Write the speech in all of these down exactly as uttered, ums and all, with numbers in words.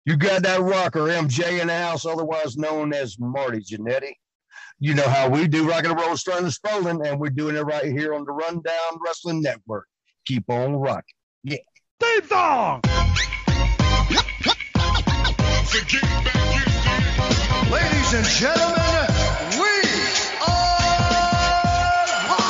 You got that rocker, M J in the house, otherwise known as Marty Jannetty. You know how we do rock and roll, starting to Spalding, and we're doing it right here on the Rundown Wrestling Network. Keep on rocking. Yeah. Theme song! Ladies and gentlemen, we are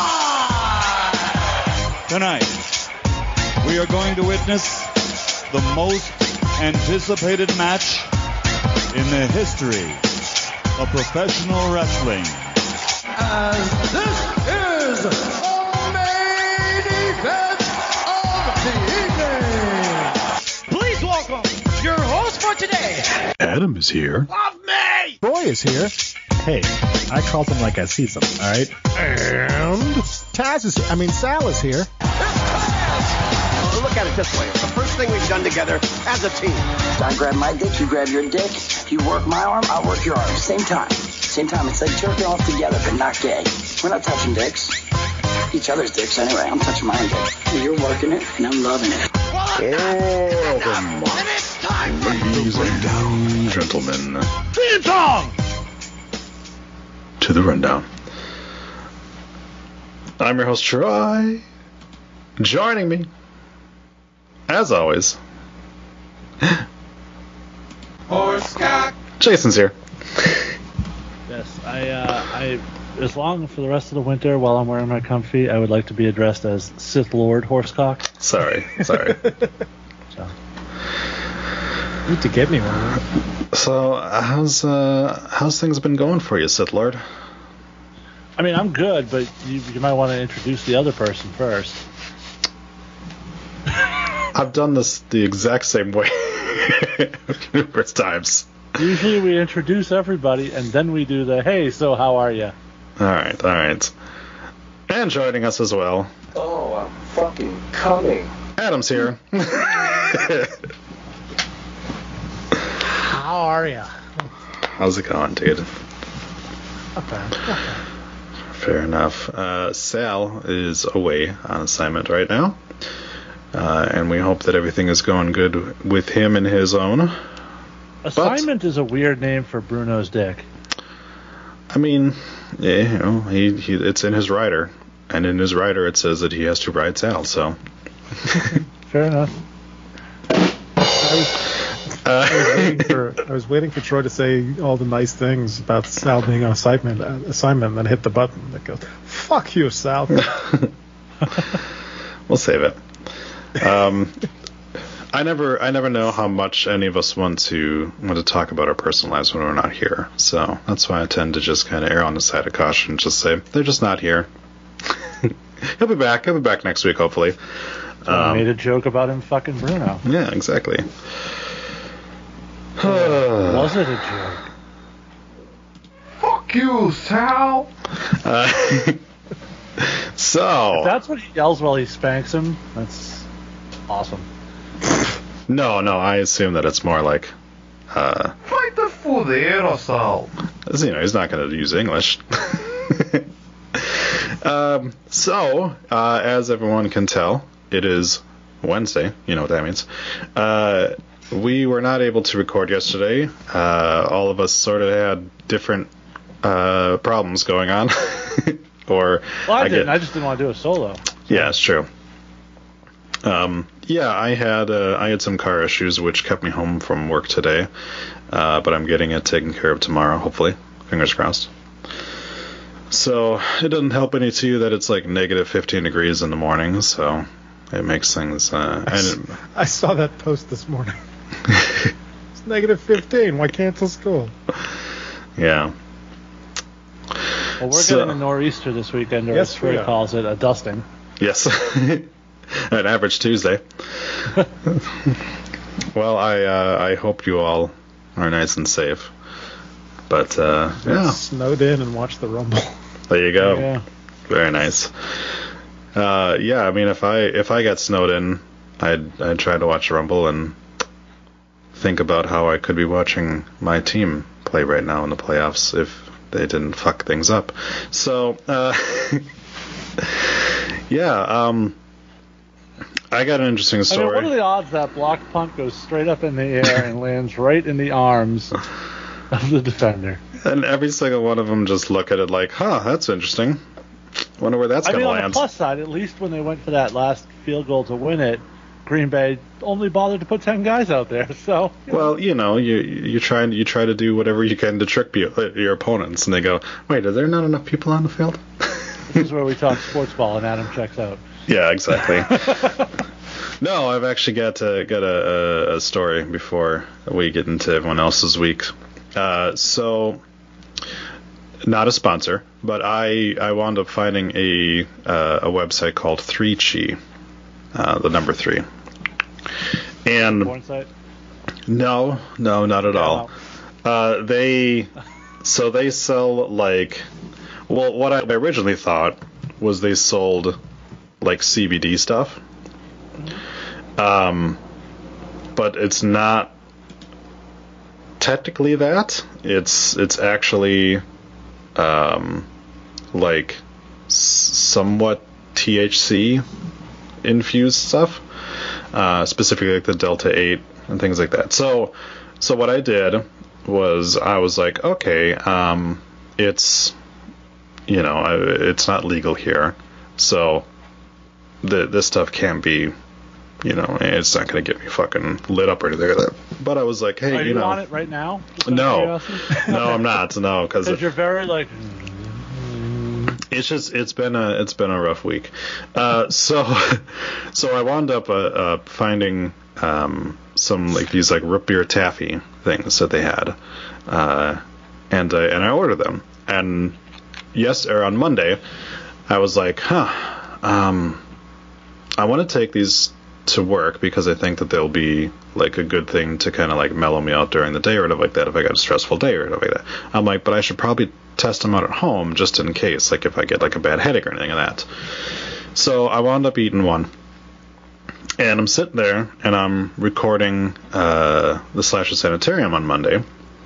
live! Tonight, we are going to witness the most anticipated match in the history of professional wrestling. As this is the main event of the evening. Please welcome your host for today. Adam is here. Love me! Roy is here. Hey, I called him like I see them, all right? And Taz is here. I mean, Sal is here. Look at it this way. It's the first thing we've done together as a team. I grab my dick, you grab your dick. You work my arm, I work your arm. Same time. Same time. It's like jerking off together, but not gay. We're not touching dicks. Each other's dicks anyway. I'm touching my own dick. You're working it, and I'm loving it. Welcome, And it's time for ladies and gentlemen, Theme song! to the Rundown. I'm your host, Troy. Joining me, as always, Horsecock. Jason's here. Yes, I, uh, I, as long for the rest of the winter while I'm wearing my comfy, I would like to be addressed as Sith Lord Horsecock. Sorry, sorry. So, Need to get me one. So, how's uh, how's things been going for you, Sith Lord? I mean, I'm good, but you, you might want to introduce the other person first. I've done this the exact same way numerous times. Usually we introduce everybody, and then we do the, hey, so how are you? All right, all right. And joining us as well, Oh, I'm fucking coming. Adam's here. How are ya? How's it going, dude? Okay. Fair enough. Uh, Sal is away on assignment right now, uh, and we hope that everything is going good with him and his own. Assignment is a weird name for Bruno's dick. I mean, yeah, you know, he, he it's in his rider, and in his rider it says that he has to ride Sal. So, Fair enough. I was, uh, I was waiting for I was waiting for Troy to say all the nice things about Sal being on assignment, uh, assignment, and then hit the button that goes, "Fuck you, Sal." we'll save it. Um, I never, I never know how much any of us want to want to talk about our personal lives when we're not here. So that's why I tend to just kind of err on the side of caution, just say they're just not here. He'll be back. He'll be back next week, hopefully. So I Um, made a joke about him fucking Bruno. yeah, exactly. Was it a joke? Fuck you, Sal. Uh, so If that's what he yells while he spanks him, that's awesome. no, no, I assume that it's more like, uh, Fight the foder, Sal. you know, he's not going to use English. um, so, uh, as everyone can tell, it is Wednesday. You know what that means. Uh, we were not able to record yesterday. Uh, all of us sort of had different uh, problems going on. or Well, I, I didn't. get- I just didn't want to do a solo. Yeah, it's true. Um, yeah, I had uh, I had some car issues which kept me home from work today, uh, but I'm getting it taken care of tomorrow, hopefully. Fingers crossed. So it doesn't help any to you that it's like negative fifteen degrees in the morning, so it makes things. Uh, I, s- and I saw that post this morning. It's negative fifteen. Why cancel school? yeah, Well, we're So- getting a nor'easter this weekend, or Yes, as we Troy are. calls it, a dusting. yes, an average Tuesday. Well, I uh, I hope you all are nice and safe. But uh, yeah, Snowed in and watched the Rumble. there you go. Yeah. Very nice. Uh, yeah, I mean, if I if I got snowed in, I'd I'd try to watch Rumble and think about how I could be watching my team play right now in the playoffs if they didn't fuck things up. So, uh, yeah, um, I got an interesting story. I mean, what are the odds that blocked punt goes straight up in the air and lands right in the arms of the defender? And every single one of them just look at it like, huh, that's interesting. Wonder where that's I going mean, to on land. the plus side, at least when they went for that last field goal to win it, Green Bay only bothered to put ten guys out there. So, you well, you know, you you try you try to do whatever you can to trick your, your opponents, and they go, wait, are there not enough people on the field? This is where we talk sports ball, and Adam checks out. Yeah, exactly. No, I've actually got to got a, a, a story before we get into everyone else's week. Uh, so, not a sponsor, but I I wound up finding a uh, a website called three chi, uh, the number three. And Porn site? no, no, not at Yeah, all. Uh, they so they sell like, well, what I originally thought was they sold like C B D stuff. Um, but it's not technically that. It's it's actually um, like s- somewhat T H C infused stuff. Uh, specifically like the Delta eight and things like that. So, so what I did was I was like, okay, um, it's, you know, I, it's not legal here, so the, this stuff can't be, you know, it's not going to get me fucking lit up or anything like that. But I was like, hey, Are you, you know, on it right now? Just out of no, curiosity? no, I'm not, no, because Because you're very like. it's just it's been a it's been a rough week. Uh, so so I wound up uh, uh, finding um, some like these like root beer taffy things that they had, uh, and I, and I ordered them. And yes, or on Monday, I was like, huh, um, I want to take these to work because I think that they'll be like a good thing to kind of like mellow me out during the day or whatever like that if I got a stressful day or whatever like that. I'm like, but I should probably test them out at home just in case, like if I get like a bad headache or anything like that. So I wound up eating one, and I'm sitting there and I'm recording uh, the Slasher Sanitarium on Monday,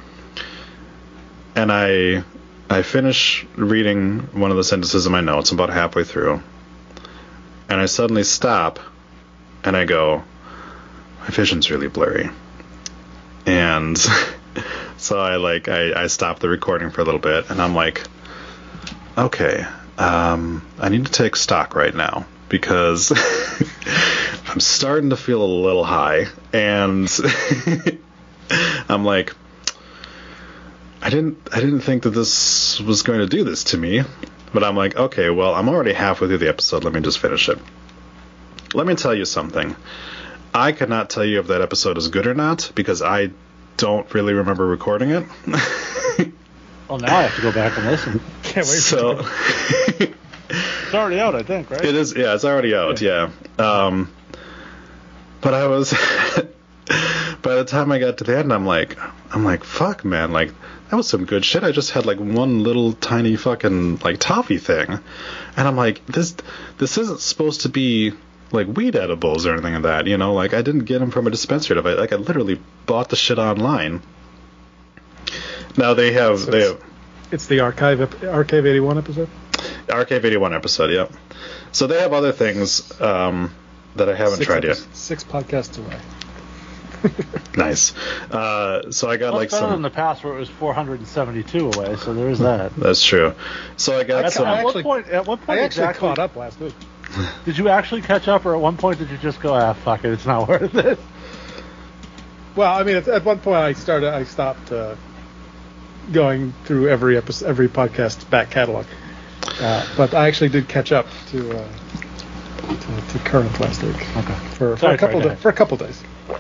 and I I finish reading one of the sentences in my notes about halfway through, and I suddenly stop and I go, my vision's really blurry, and so I like I, I stopped the recording for a little bit, and I'm like, okay, um, I need to take stock right now because I'm starting to feel a little high, and I'm like, I didn't I didn't think that this was going to do this to me, but I'm like, okay, well, I'm already halfway through the episode. Let me just finish it. Let me tell you something. I could not tell you if that episode is good or not because I don't really remember recording it. Well, now I have to go back and listen. Can't wait. So It's already out, I think, right? it is. Yeah, it's already out. Yeah. Um, but I was. By the time I got to the end, I'm like, I'm like, fuck, man, like that was some good shit. I just had like one little tiny fucking like toffee thing, and I'm like, this, this isn't supposed to be like weed edibles or anything like that, you know? Like I didn't get them from a dispensary. Like I literally bought the shit online. Now they have So they it's, have it's the archive ep- archive eighty-one episode. Archive eighty-one episode, yep. So they have other things um, that I haven't Six tried yet. epi- Six podcasts away. Nice. Uh, so I got Well, like it's better some. than the past where it was four hundred seventy-two away, so there is that. That's true. So I got I some. ca- At what actually- point? At what point I actually exactly caught up last week. did you actually catch up, or at one point did you just go, ah, fuck it, it's not worth it? Well, I mean, at, at one point I started, I stopped uh, going through every episode, every podcast's back catalog. Uh, but I actually did catch up to uh, to, to current last week. Okay. For, for Sorry, a couple sorry, da- for a couple days.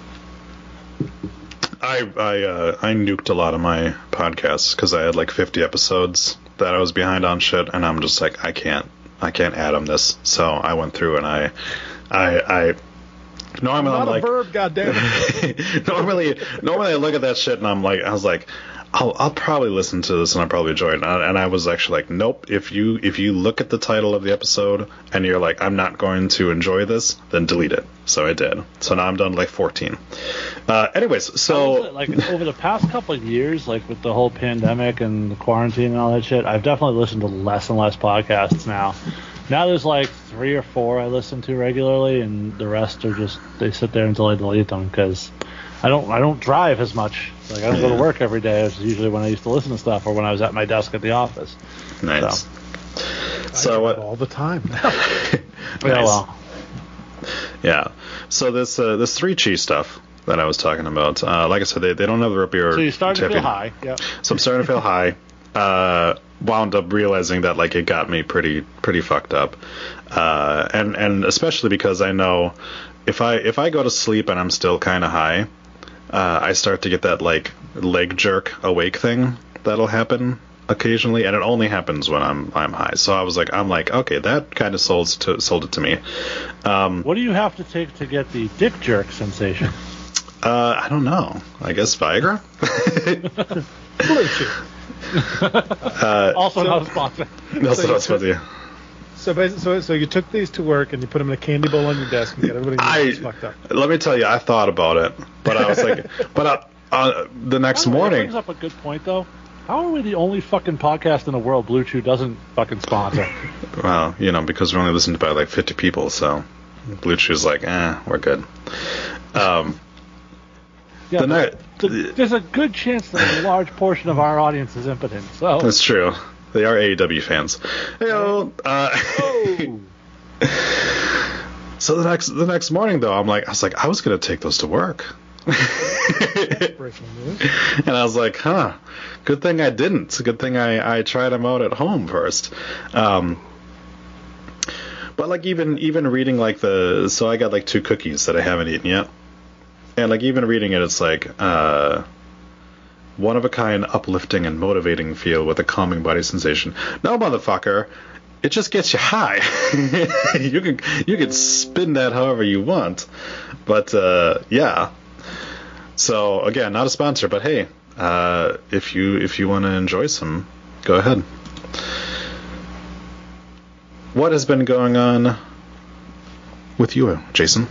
I I uh, I nuked a lot of my podcasts because I had like fifty episodes that I was behind on shit, and I'm just like I can't I can't add them this. So I went through and I I I. Normally Not I'm a like verb, goddammit. normally normally I look at that shit and I'm like I was like I'll I'll probably listen to this and I'll probably enjoy it, and I, and I was actually like, nope, if you if you look at the title of the episode and you're like, I'm not going to enjoy this, then delete it. So I did. So now I'm done to like fourteen. Uh, anyways, How was so it, like over the past couple of years, like with the whole pandemic and the quarantine and all that shit, I've definitely listened to less and less podcasts now. Now there's like three or four I listen to regularly, and the rest are just they sit there until I delete them because I don't I don't drive as much. Like I don't Yeah. go to work every day. It's usually when I used to listen to stuff or when I was at my desk at the office. Nice. So, So I what? drive all the time now. yeah, Nice. well, Yeah. So this uh, this three chi stuff that I was talking about, uh, like I said, they, they don't have the root beer. so you started to feel champion. high. Yeah. So I'm starting to feel high. Uh, wound up realizing that like it got me pretty pretty fucked up, uh, and and especially because I know if I if I go to sleep and I'm still kind of high, uh, I start to get that like leg jerk awake thing that'll happen occasionally, and it only happens when I'm I'm high. So I was like, I'm like, okay, that kind of sold to, sold it to me. Um, What do you have to take to get the dick jerk sensation? uh, I don't know. I guess Viagra. Bluetooth. uh, Also not a sponsor. that's what I was with you. So, basi- so, so you took these to work and you put them in a candy bowl on your desk and got everybody I fucked up. let me tell you, I thought about it, but I was like, but uh, uh, the next By the way, that morning. brings up a good point, though. How are we the only fucking podcast in the world Blue Chew doesn't fucking sponsor? Well, you know, because we're only listened to by like fifty people, so Blue Chew's like, eh, we're good. Um, Yeah, the but night, the- there's a good chance that a large portion of our audience is impotent. So that's true. They are A E W fans. Heyo. Uh, Oh. so the next the next morning, though, I'm like, I was like, I was gonna take those to work. Breaking news. And I was like, huh, good thing I didn't. It's a good thing I, I tried them out at home first. Um, but like even even reading like the so I got like two cookies that I haven't eaten yet. And like even reading it, it's like uh, one of a kind, uplifting and motivating feel with a calming body sensation. No, motherfucker, it just gets you high. you can you can spin that however you want, but uh, yeah. So again, not a sponsor, but hey, uh, if you if you want to enjoy some, go ahead. What has been going on with you, Jason?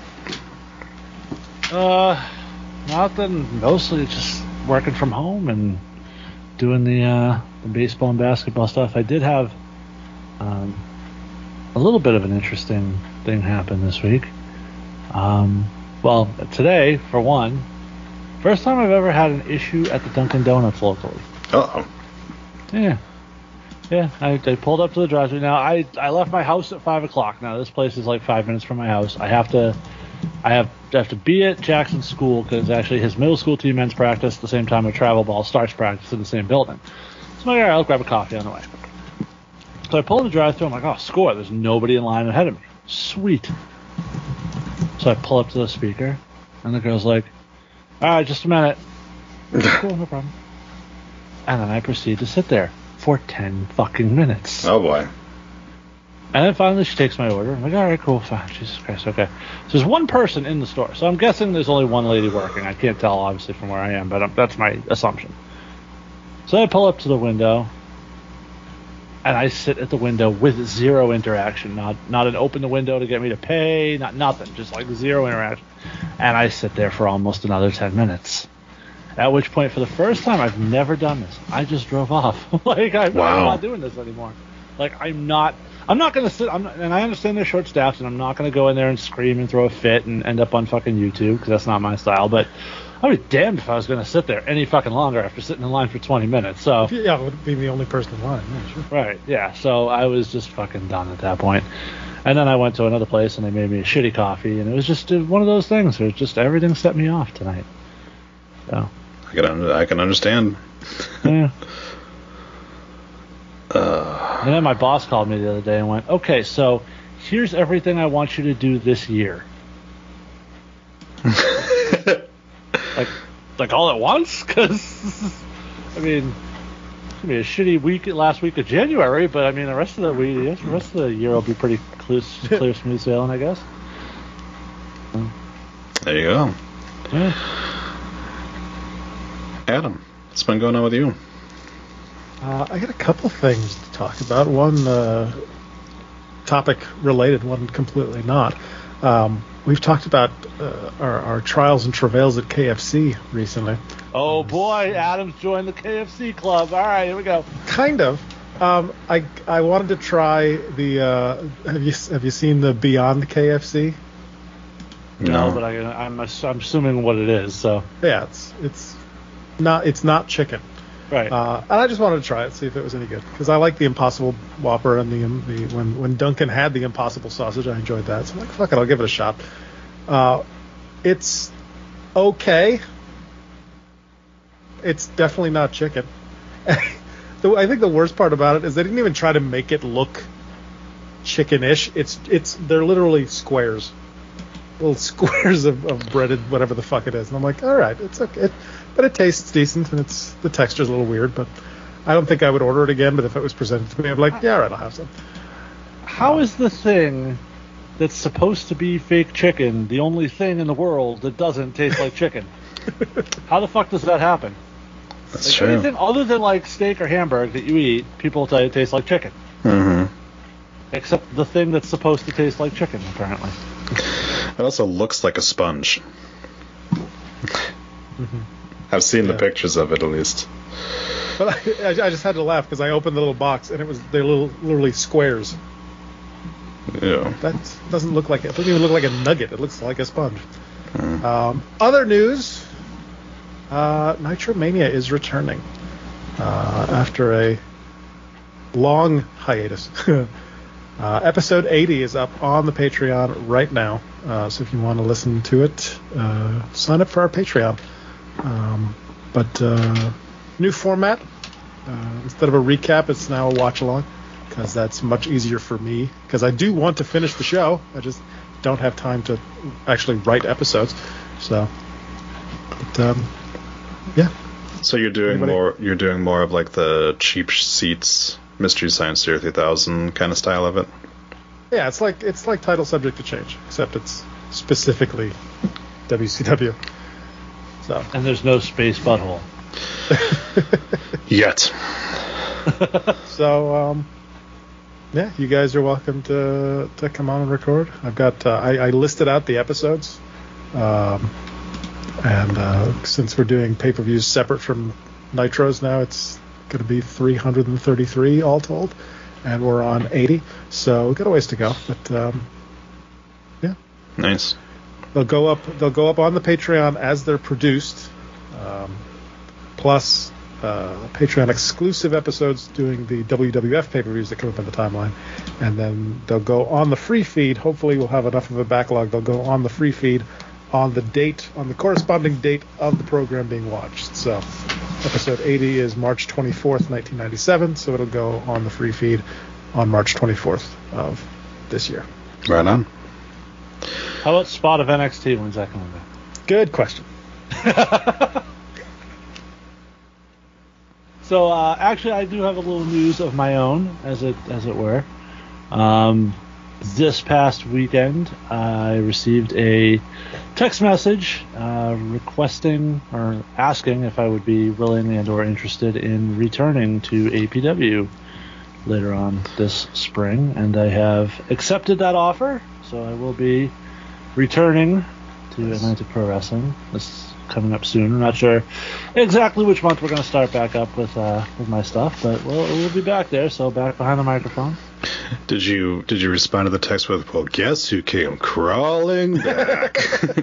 Uh, nothing. Mostly just working from home and doing the uh, the baseball and basketball stuff. I did have um, a little bit of an interesting thing happen this week. Um, well, today, for one, first time I've ever had an issue at the Dunkin' Donuts locally. Uh-oh. Yeah. Yeah, I, I pulled up to the drive-thru. Now, I, I left my house at five o'clock. Now, this place is like five minutes from my house. I have to I have, I have to be at Jackson's school because actually his middle school team ends practice at the same time a travel ball starts practice in the same building. So I'm like, all right, I'll grab a coffee on the way. So I pull in the drive-thru. I'm like, oh, score. There's nobody in line ahead of me. Sweet. So I pull up to the speaker, and the girl's like, all right, just a minute. Cool, no problem. And then I proceed to sit there for ten fucking minutes. Oh, boy. And then finally she takes my order. I'm like, all right, cool, fine. Jesus Christ, okay. So there's one person in the store. So I'm guessing there's only one lady working. I can't tell, obviously, from where I am, but um, that's my assumption. So I pull up to the window, and I sit at the window with zero interaction. Not not an open the window to get me to pay, not nothing. Just like zero interaction. And I sit there for almost another ten minutes. At which point, for the first time, I've never done this. I just drove off. like, I'm, Wow. I'm not doing this anymore. Like, I'm not... I'm not going to sit... I'm not, and I understand they're short-staffed, and I'm not going to go in there and scream and throw a fit and end up on fucking YouTube, because that's not my style, but I'd be damned if I was going to sit there any fucking longer after sitting in line for twenty minutes, so... Yeah, I would be the only person in line. Yeah, sure. Right, yeah. So I was just fucking done at that point. And then I went to another place, and they made me a shitty coffee, and it was just uh, one of those things where just everything set me off tonight. So... I can, un- I can understand. Yeah. Uh, And then my boss called me the other day and went, okay, so here's everything I want you to do this year. like, like all at once? Because, I mean, it's going to be a shitty week, last week of January, but I mean, the rest of the week, yes, the rest of the year will be pretty clear, clear smooth sailing, I guess. there you go. Yeah. Adam, what's been going on with you? Uh, I got a couple things to talk about. One uh, topic related, one completely not. Um, we've talked about uh, our, our trials and travails at K F C recently. Oh boy, Adam's joined the K F C club. All right, here we go. Kind of. Um, I I wanted to try the. Uh, have you have you seen the Beyond K F C? No, but I, I'm I'm assuming what it is. So Yeah, it's it's not it's not chicken. right. Uh, and I just wanted to try it, see if it was any good, because I like the Impossible Whopper and the, the when when Duncan had the Impossible Sausage, I enjoyed that. So I'm like, fuck it, I'll give it a shot. Uh, it's okay. It's definitely not chicken. The- I think the worst part about it is they didn't even try to make it look chicken-ish. It's it's they're literally squares, little squares of, of breaded whatever the fuck it is. And I'm like, all right, it's okay, it, but it tastes decent and it's the texture's a little weird. But I don't think I would order it again. But if it was presented to me, I'd be like, yeah, all right, I'll have some. How is the thing that's supposed to be fake chicken the only thing in the world that doesn't taste like chicken? How the fuck does that happen? That's Like, true. anything other than like steak or hamburger that you eat, people tell you it tastes like chicken. Mm-hmm. Except the thing that's supposed to taste like chicken, apparently. It also looks like a sponge. Mm-hmm. I've seen the Yeah. pictures of it at least. But I, I just had to laugh because I opened the little box and it was they're little literally squares. Yeah. That doesn't look like it. It doesn't even look like a nugget. It looks like a sponge. Um, other news: uh, Nitromania is returning uh, after a long hiatus. uh, episode eighty is up on the Patreon right now. Uh, so if you want to listen to it, uh, sign up for our Patreon. Um, but uh, new format. Uh, instead of a recap, it's now a watch along, because that's much easier for me. Because I do want to finish the show, I just don't have time to actually write episodes. So, but, um, yeah. So you're doing Anybody? more. You're doing more of like the cheap seats, Mystery Science Theater three thousand kind of style of it. Yeah, it's like it's like title subject to change, except it's specifically W C W. So And there's no space butthole. Yet. so um, yeah, you guys are welcome to to come on and record. I've got uh, I, I listed out the episodes, um, and uh, since we're doing pay per views separate from Nitros now, it's going to be three hundred thirty-three all told, and we're on eighty, so we've got a ways to go. But um, yeah. Nice. They'll go up. They'll go up on the Patreon as they're produced, um, plus uh, Patreon exclusive episodes doing the W W F pay-per-views that come up in the timeline, and then they'll go on the free feed. Hopefully, we'll have enough of a backlog. They'll go on the free feed on the date, on the corresponding date of the program being watched. So, episode eighty is March twenty-fourth, nineteen ninety-seven. So it'll go on the free feed on March twenty-fourth of this year. Right on. How about spot of N X T? When's that coming back? Good question. So uh, actually, I do have a little news of my own, as it as it were. Um, this past weekend, I received a text message uh, requesting or asking if I would be willing and or interested in returning to A P W later on this spring, and I have accepted that offer. So I will be returning to Atlantic Pro Wrestling. This is coming up soon. I'm not sure exactly which month we're going to start back up with uh, with my stuff, but we'll we'll be back there. So back behind the microphone. Did you did you respond to the text with, "Well, guess who came crawling back"?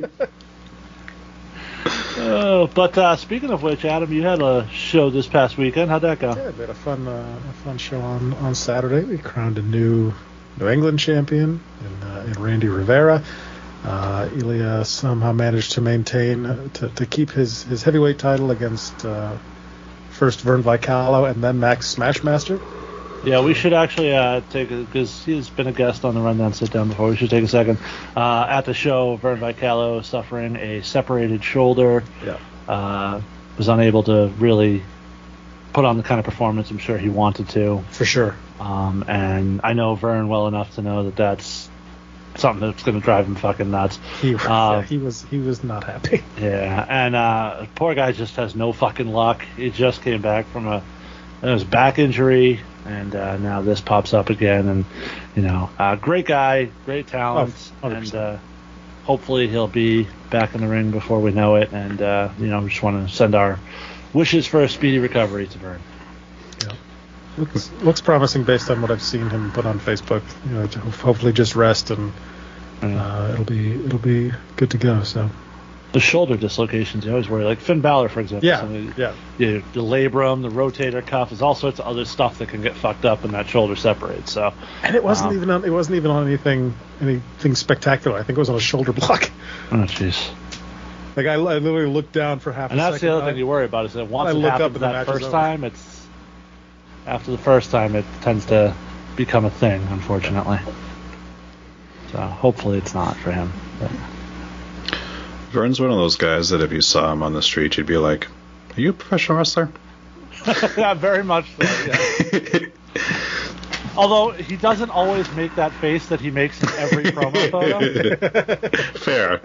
Uh, but uh, speaking of which, Adam, you had a show this past weekend. How'd that go? Yeah, we had a fun, uh, a fun show on, on Saturday. We crowned a new New England champion in, uh, in Randy Rivera. Uh, Ilya somehow managed to maintain, uh, to, to keep his, his heavyweight title against uh, first Vern Vicalo and then Max Smashmaster. Yeah, we should actually uh, take because he's been a guest on the Rundown Sit Down before. We should take a second. Uh, at the show, Vern Vicalo suffering a separated shoulder. Yeah. Uh, was unable to really put on the kind of performance I'm sure he wanted to. For sure. Um, and I know Vern well enough to know that that's something that's going to drive him fucking nuts. He, Uh, yeah, he was he was not happy. Yeah, and uh, poor guy just has no fucking luck. He just came back from a it was back injury, and uh, now this pops up again. And you know, uh, great guy, great talent, Oh, and uh, hopefully he'll be back in the ring before we know it. And uh, you know, we just want to send our wishes for a speedy recovery to Vern. Yeah. looks, looks promising based on what I've seen him put on Facebook. You know, to hopefully just rest and uh, it'll be it'll be good to go. So the shoulder dislocations you always worry, like Finn Balor, for example. Yeah, Somebody, yeah. You, the labrum, the rotator cuff, there's all sorts of other stuff that can get fucked up when that shoulder separates. So, and it wasn't um, even on it wasn't even on anything anything spectacular. I think it was on a shoulder block. Oh jeez. Like I, I literally looked down for half. And a that's second. the other I, thing you worry about is that once I it look up happens and the that match is first over. time, it's after the first time it tends to become a thing, unfortunately. So hopefully it's not for him. But. Vern's one of those guys that if you saw him on the street, you'd be like, "Are you a professional wrestler?" Yeah, very much so. Yeah. Although he doesn't always make that face that he makes in every promo photo. Fair.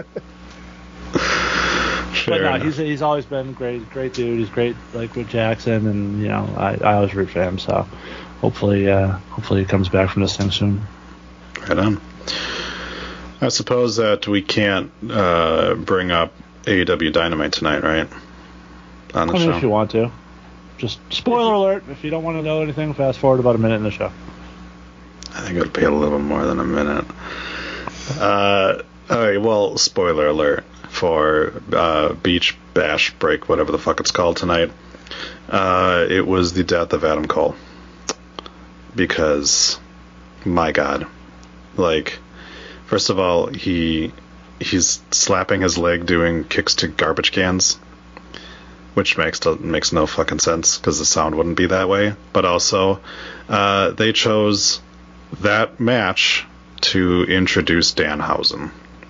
But no, he's he's always been great, great dude. He's great, like with Jackson, and you know, I, I always root for him. So hopefully, uh, hopefully he comes back from this thing soon. Right on. I suppose that we can't uh, bring up A E W Dynamite tonight, right? On the I mean, show. if you want to, just spoiler alert. If you don't want to know anything, fast forward about a minute in the show. I think it would be a little more than a minute. Uh, all right. Well, spoiler alert for uh, Beach Bash Break, whatever the fuck it's called tonight. Uh, it was the death of Adam Cole. Because, my God, like, first of all, he he's slapping his leg doing kicks to garbage cans, which makes makes no fucking sense because the sound wouldn't be that way. But also, uh, they chose that match to introduce Danhausen.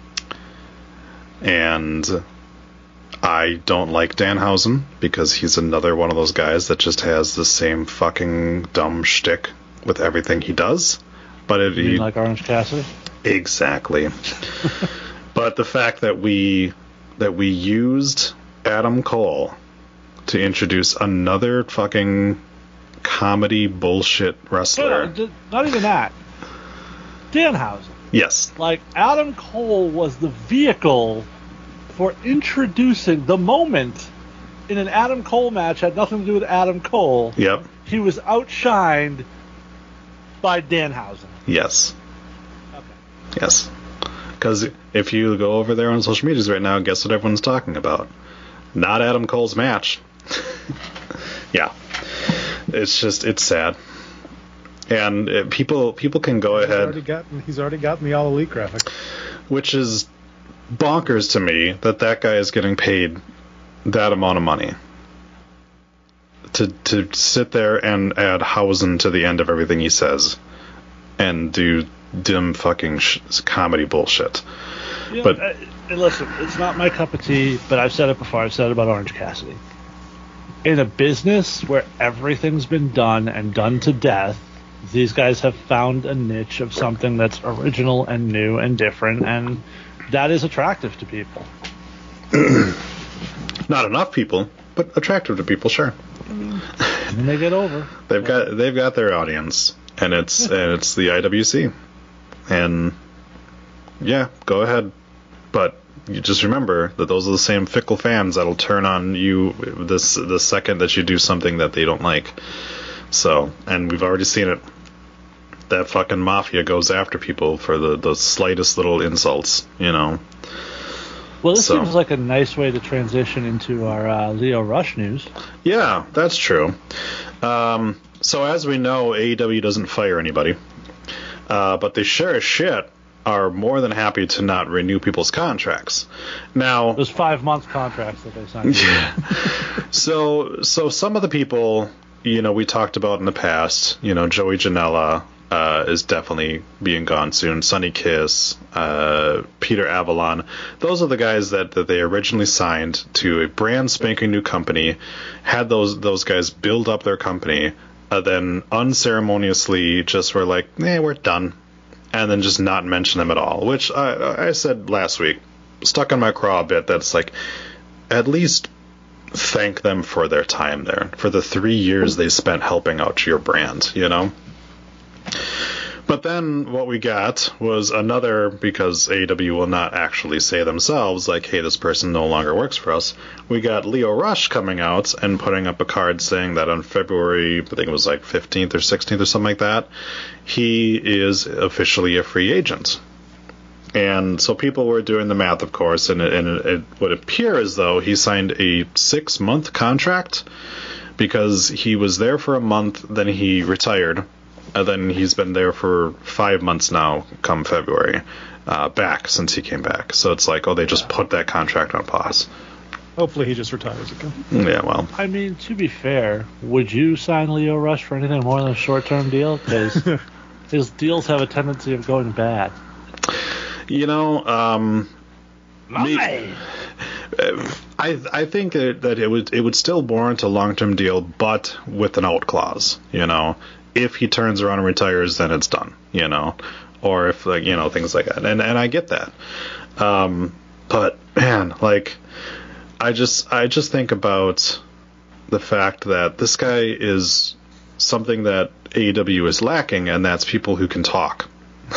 And I don't like Danhausen because he's another one of those guys that just has the same fucking dumb shtick with everything he does. But it, You mean he, like Orange Cassidy? Exactly. But the fact that we that we used Adam Cole to introduce another fucking comedy bullshit wrestler. No, no, not even that. Danhausen. Yes. Like, Adam Cole was the vehicle for introducing the moment in an Adam Cole match, had nothing to do with Adam Cole. Yep. He was outshined by Danhausen. Yes. Okay. Yes. Because if you go over there on social medias right now, guess what everyone's talking about? Not Adam Cole's match. Yeah. It's just, it's sad. And uh, people people can go he's ahead. Already gotten, he's already gotten the All Elite graphic. Which is bonkers to me that that guy is getting paid that amount of money to to sit there and add Hausen to the end of everything he says and do dim fucking sh- comedy bullshit. You know, But uh, listen, it's not my cup of tea, but I've said it before. I've said it about Orange Cassidy. In a business where everything's been done and done to death, these guys have found a niche of something that's original and new and different, and that is attractive to people. not enough people, but attractive to people, sure. And they get over. They've got they've got their audience, and it's and it's the I W C, and yeah, go ahead, but you just remember that those are the same fickle fans that'll turn on you this the second that you do something that they don't like. So, and we've already seen it. That fucking mafia goes after people for the, the slightest little insults, you know. Well, this So- seems like a nice way to transition into our uh, Leo Rush news. Yeah, that's true. Um, so as we know, A E W doesn't fire anybody, uh, but they sure as shit are more than happy to not renew people's contracts. Now, Those five-month contracts that they signed. so so some of the people, you know, we talked about in the past, you know, Joey Janela uh, is definitely being gone soon. Sonny Kiss, uh, Peter Avalon. Those are the guys that, that they originally signed to a brand spanking new company, had those those guys build up their company, uh, then unceremoniously just were like, eh, we're done. And then just not mention them at all, which I, I said last week, stuck on my craw a bit, that's like, at least thank them for their time there, for the three years they spent helping out your brand, you know? But then what we got was another, because A E W will not actually say themselves, like, hey, this person no longer works for us. We got Lio Rush coming out and putting up a card saying that on February, I think it was like fifteenth or sixteenth or something like that, he is officially a free agent. And so people were doing the math, of course, and it, and it, it would appear as though he signed a six-month contract because he was there for a month, then he retired, and then he's been there for five months now, come February, uh, back since he came back. So it's like, oh, they just put that contract on pause. Hopefully he just retires again. Yeah, well. I mean, to be fair, would you sign Lio Rush for anything more than a short-term deal? Because his deals have a tendency of going bad. You know, um, me, My. I I think that, that it would it would still warrant a long-term deal, but with an out clause. You know, if he turns around and retires, then it's done. You know, or if like you know things like that. And and I get that. Um, but man, like, I just I just think about the fact that this guy is something that A E W is lacking, and that's people who can talk.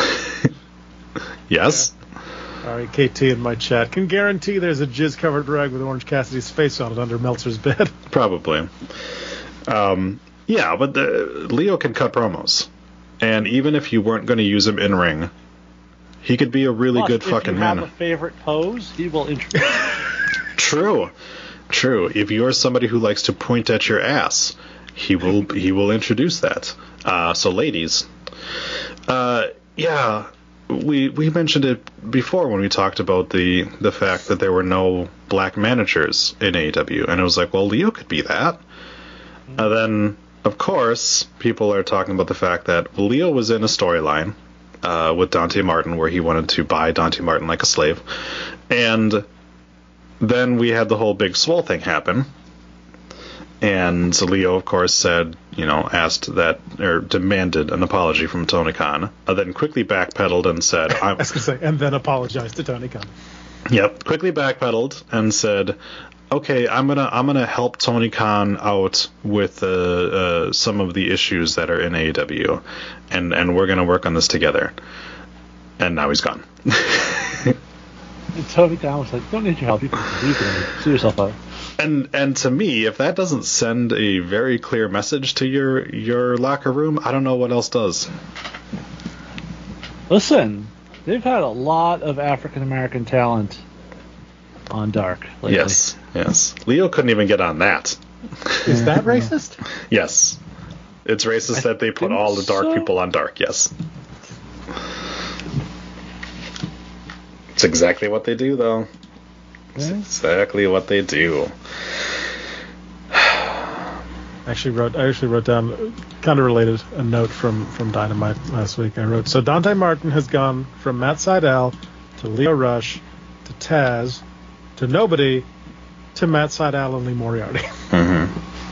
Yes? Yeah. All right, K T in my chat. Can guarantee there's a jizz-covered rag with Orange Cassidy's face on it under Meltzer's bed. Probably. Um, yeah, but the, Leo can cut promos. And even if you weren't going to use him in ring, he could be a really Plus, good if fucking you man. have a favorite pose, he will introduce. True. True. If you're somebody who likes to point at your ass, he will he will introduce that. Uh, so ladies, uh, yeah, we we mentioned it before when we talked about the the fact that there were no black managers in A E W, and it was like, well, Leo could be that. Mm-hmm. And then, of course, people are talking about the fact that Leo was in a storyline uh, with Dante Martin where he wanted to buy Dante Martin like a slave, and then we had the whole Big Swole thing happen. And Leo, of course, said, you know, asked that, or demanded an apology from Tony Khan, uh, then quickly backpedaled and said, I'm, I was going to say, and then apologized to Tony Khan. Yep, quickly backpedaled and said, okay, I'm gonna I'm gonna help Tony Khan out with uh, uh, some of the issues that are in A E W, and and we're gonna work on this together. And now he's gone. And Tony Khan was like, don't need your help, you can, you can see yourself out. And and to me, if that doesn't send a very clear message to your your locker room, I don't know what else does. Listen, they've had a lot of African American talent on Dark lately. Yes, yes. Leo couldn't even get on that. Is that racist? Yes. It's racist I that they put think all the Dark so. people on Dark, yes. It's exactly what they do, though. It's Yeah. exactly what they do. I actually wrote. I actually wrote down, kind of related, a note from, from Dynamite last week. I wrote, so Dante Martin has gone from Matt Sydal to Lio Rush to Taz to nobody to Matt Sydal and Lee Moriarty. Mm-hmm.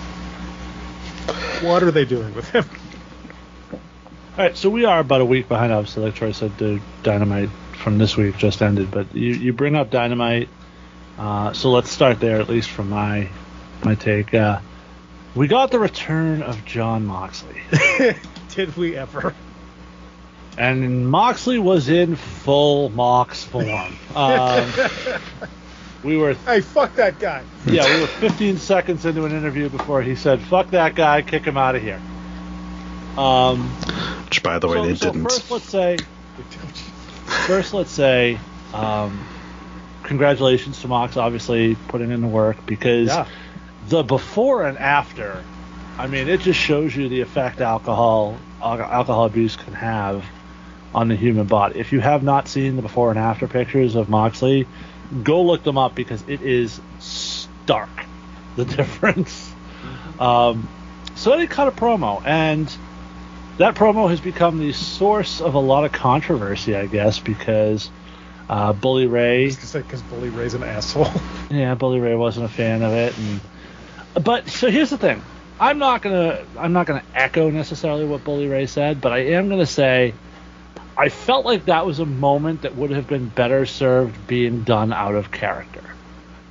What are they doing with him? All right, so we are about a week behind, obviously, like Troy said, the Dynamite from this week just ended, but you, you bring up Dynamite, uh, so let's start there, at least from my my take. Uh, we got the return of Jon Moxley. Did we ever? And Moxley was in full Mox form. Um, we were... Hey, fuck that guy. Yeah, we were fifteen seconds into an interview before he said, fuck that guy, kick him out of here. Um, Which, by the way, so, they so didn't. First, let's say... First, let's say, um, congratulations to Mox, obviously, putting in the work, because Yeah. the before and after, I mean, it just shows you the effect alcohol al- alcohol abuse can have on the human body. If you have not seen the before and after pictures of Moxley, go look them up, because it is stark, the difference. Um, so they cut a promo, and that promo has become the source of a lot of controversy, I guess, because uh, Bully Ray... I was going to say, because Bully Ray's an asshole. Yeah, Bully Ray wasn't a fan of it, and but so here's the thing: I'm not gonna I'm not gonna echo necessarily what Bully Ray said, but I am gonna say I felt like that was a moment that would have been better served being done out of character.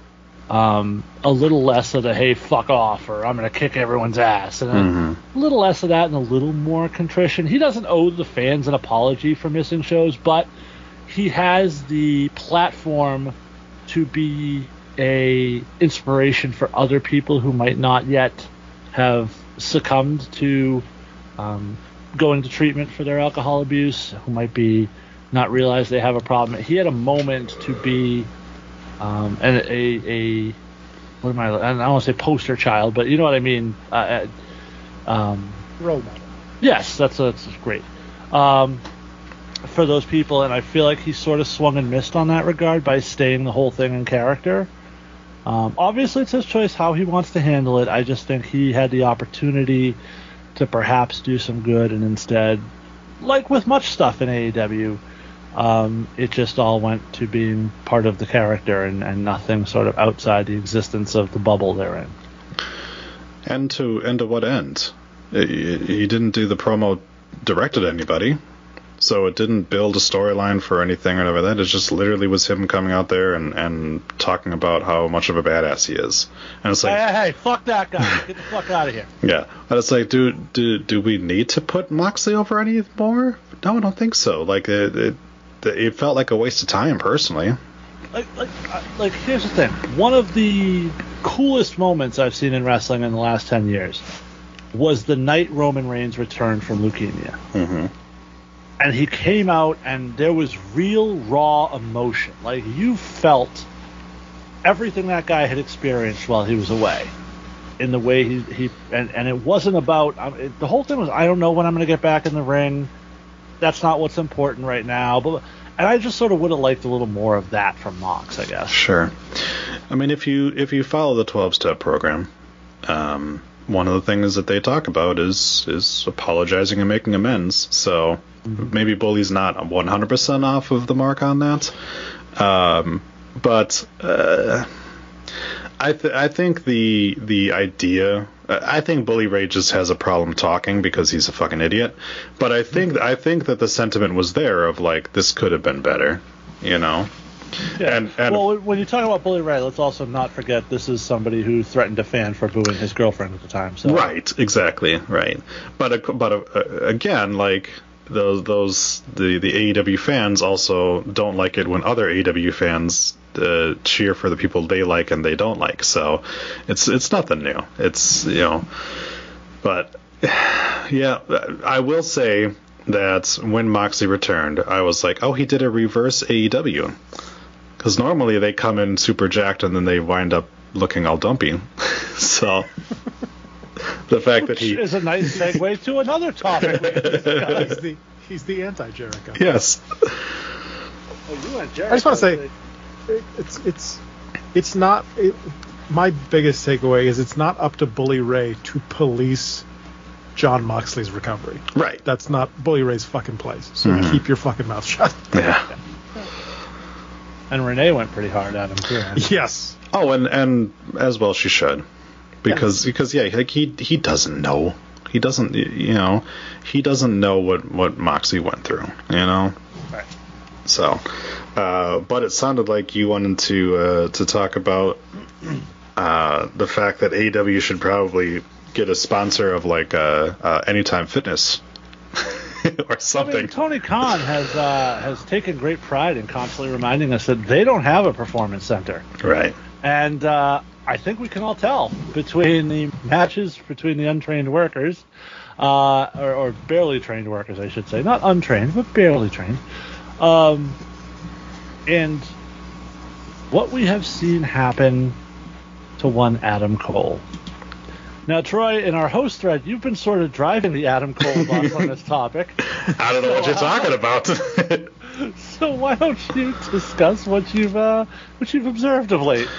Um, a little less of the hey fuck off or I'm gonna kick everyone's ass, and Mm-hmm. a little less of that and a little more contrition. He doesn't owe the fans an apology for missing shows, but he has the platform to be a inspiration for other people who might not yet have succumbed to um, going to treatment for their alcohol abuse, who might be not realize they have a problem. He had a moment to be Um, and a, a, what am I, I don't want to say poster child, but you know what I mean? Uh, um, Role model. yes, that's, that's great. Um, for those people, and I feel like he sort of swung and missed on that regard by staying the whole thing in character. Um, obviously, it's his choice how he wants to handle it. I just think he had the opportunity to perhaps do some good, and instead, like with much stuff in A E W, Um, it just all went to being part of the character and, and nothing sort of outside the existence of the bubble they're in. And to and to what end? He he didn't do the promo directed at anybody, so it didn't build a storyline for anything or whatever that. It just literally was him coming out there and, and talking about how much of a badass he is. And it's like, hey, hey, hey, fuck that guy. Get the fuck out of here. Yeah, but it's like, do do do we need to put Moxley over any more? No, I don't think so. Like it. it It felt like a waste of time, personally. Like, like, uh, like, here's the thing. One of the coolest moments I've seen in wrestling in the last ten years was the night Roman Reigns returned from leukemia. Mm-hmm. And he came out, and there was real, raw emotion. Like, you felt everything that guy had experienced while he was away. In the way he... he and, and it wasn't about... Um, it, the whole thing was, I don't know when I'm going to get back in the ring. That's not what's important right now. But and I just sort of would have liked a little more of that from Mox, I guess. Sure. I mean, if you if you follow the twelve-step program, um, one of the things that they talk about is is apologizing and making amends. So mm-hmm. maybe Bully's not one hundred percent off of the mark on that. Um, but uh, I th- I think the the idea... I think Bully Ray just has a problem talking because he's a fucking idiot. But I think I think that the sentiment was there of like, this could have been better, you know. Yeah. And, and well, when you talk about Bully Ray, let's also not forget this is somebody who threatened a fan for booing his girlfriend at the time. So. Right, exactly, right. But but uh, again, like those those the the A E W fans also don't like it when other A E W fans uh, cheer for the people they like and they don't like. So it's it's nothing new. It's, you know, but yeah, I will say that when Moxley returned, I was like, oh, he did a reverse A E W, because normally they come in super jacked and then they wind up looking all dumpy. So the fact that he is a nice segue to another topic. he's the he's the anti-Jericho. Yes. Oh, you went Jericho. I just want to say, it, it's it's it's not. It, my biggest takeaway is it's not up to Bully Ray to police John Moxley's recovery. Right. That's not Bully Ray's fucking place. So Mm-hmm. keep your fucking mouth shut. Yeah. And Renee went pretty hard at him too. Huh? Yes. Oh, and and as well she should, because Yes. because yeah, like he he doesn't know. He doesn't, you know, he doesn't know what, what Moxley went through, you know? Right. So, uh, but it sounded like you wanted to uh, to talk about uh, the fact that A E W should probably get a sponsor of, like, uh, uh, Anytime Fitness or something. I mean, Tony Khan has uh, has taken great pride in constantly reminding us that they don't have a performance center. Right. And uh, I think we can all tell between the matches between the untrained workers, uh, or, or barely trained workers, I should say. Not untrained, but barely trained. Um, and what we have seen happen to one Adam Cole. Now, Troy, in our host thread, you've been sort of driving the Adam Cole bus on this topic. I don't know so, what you're talking uh, about. So why don't you discuss what you've uh, what you've observed of late?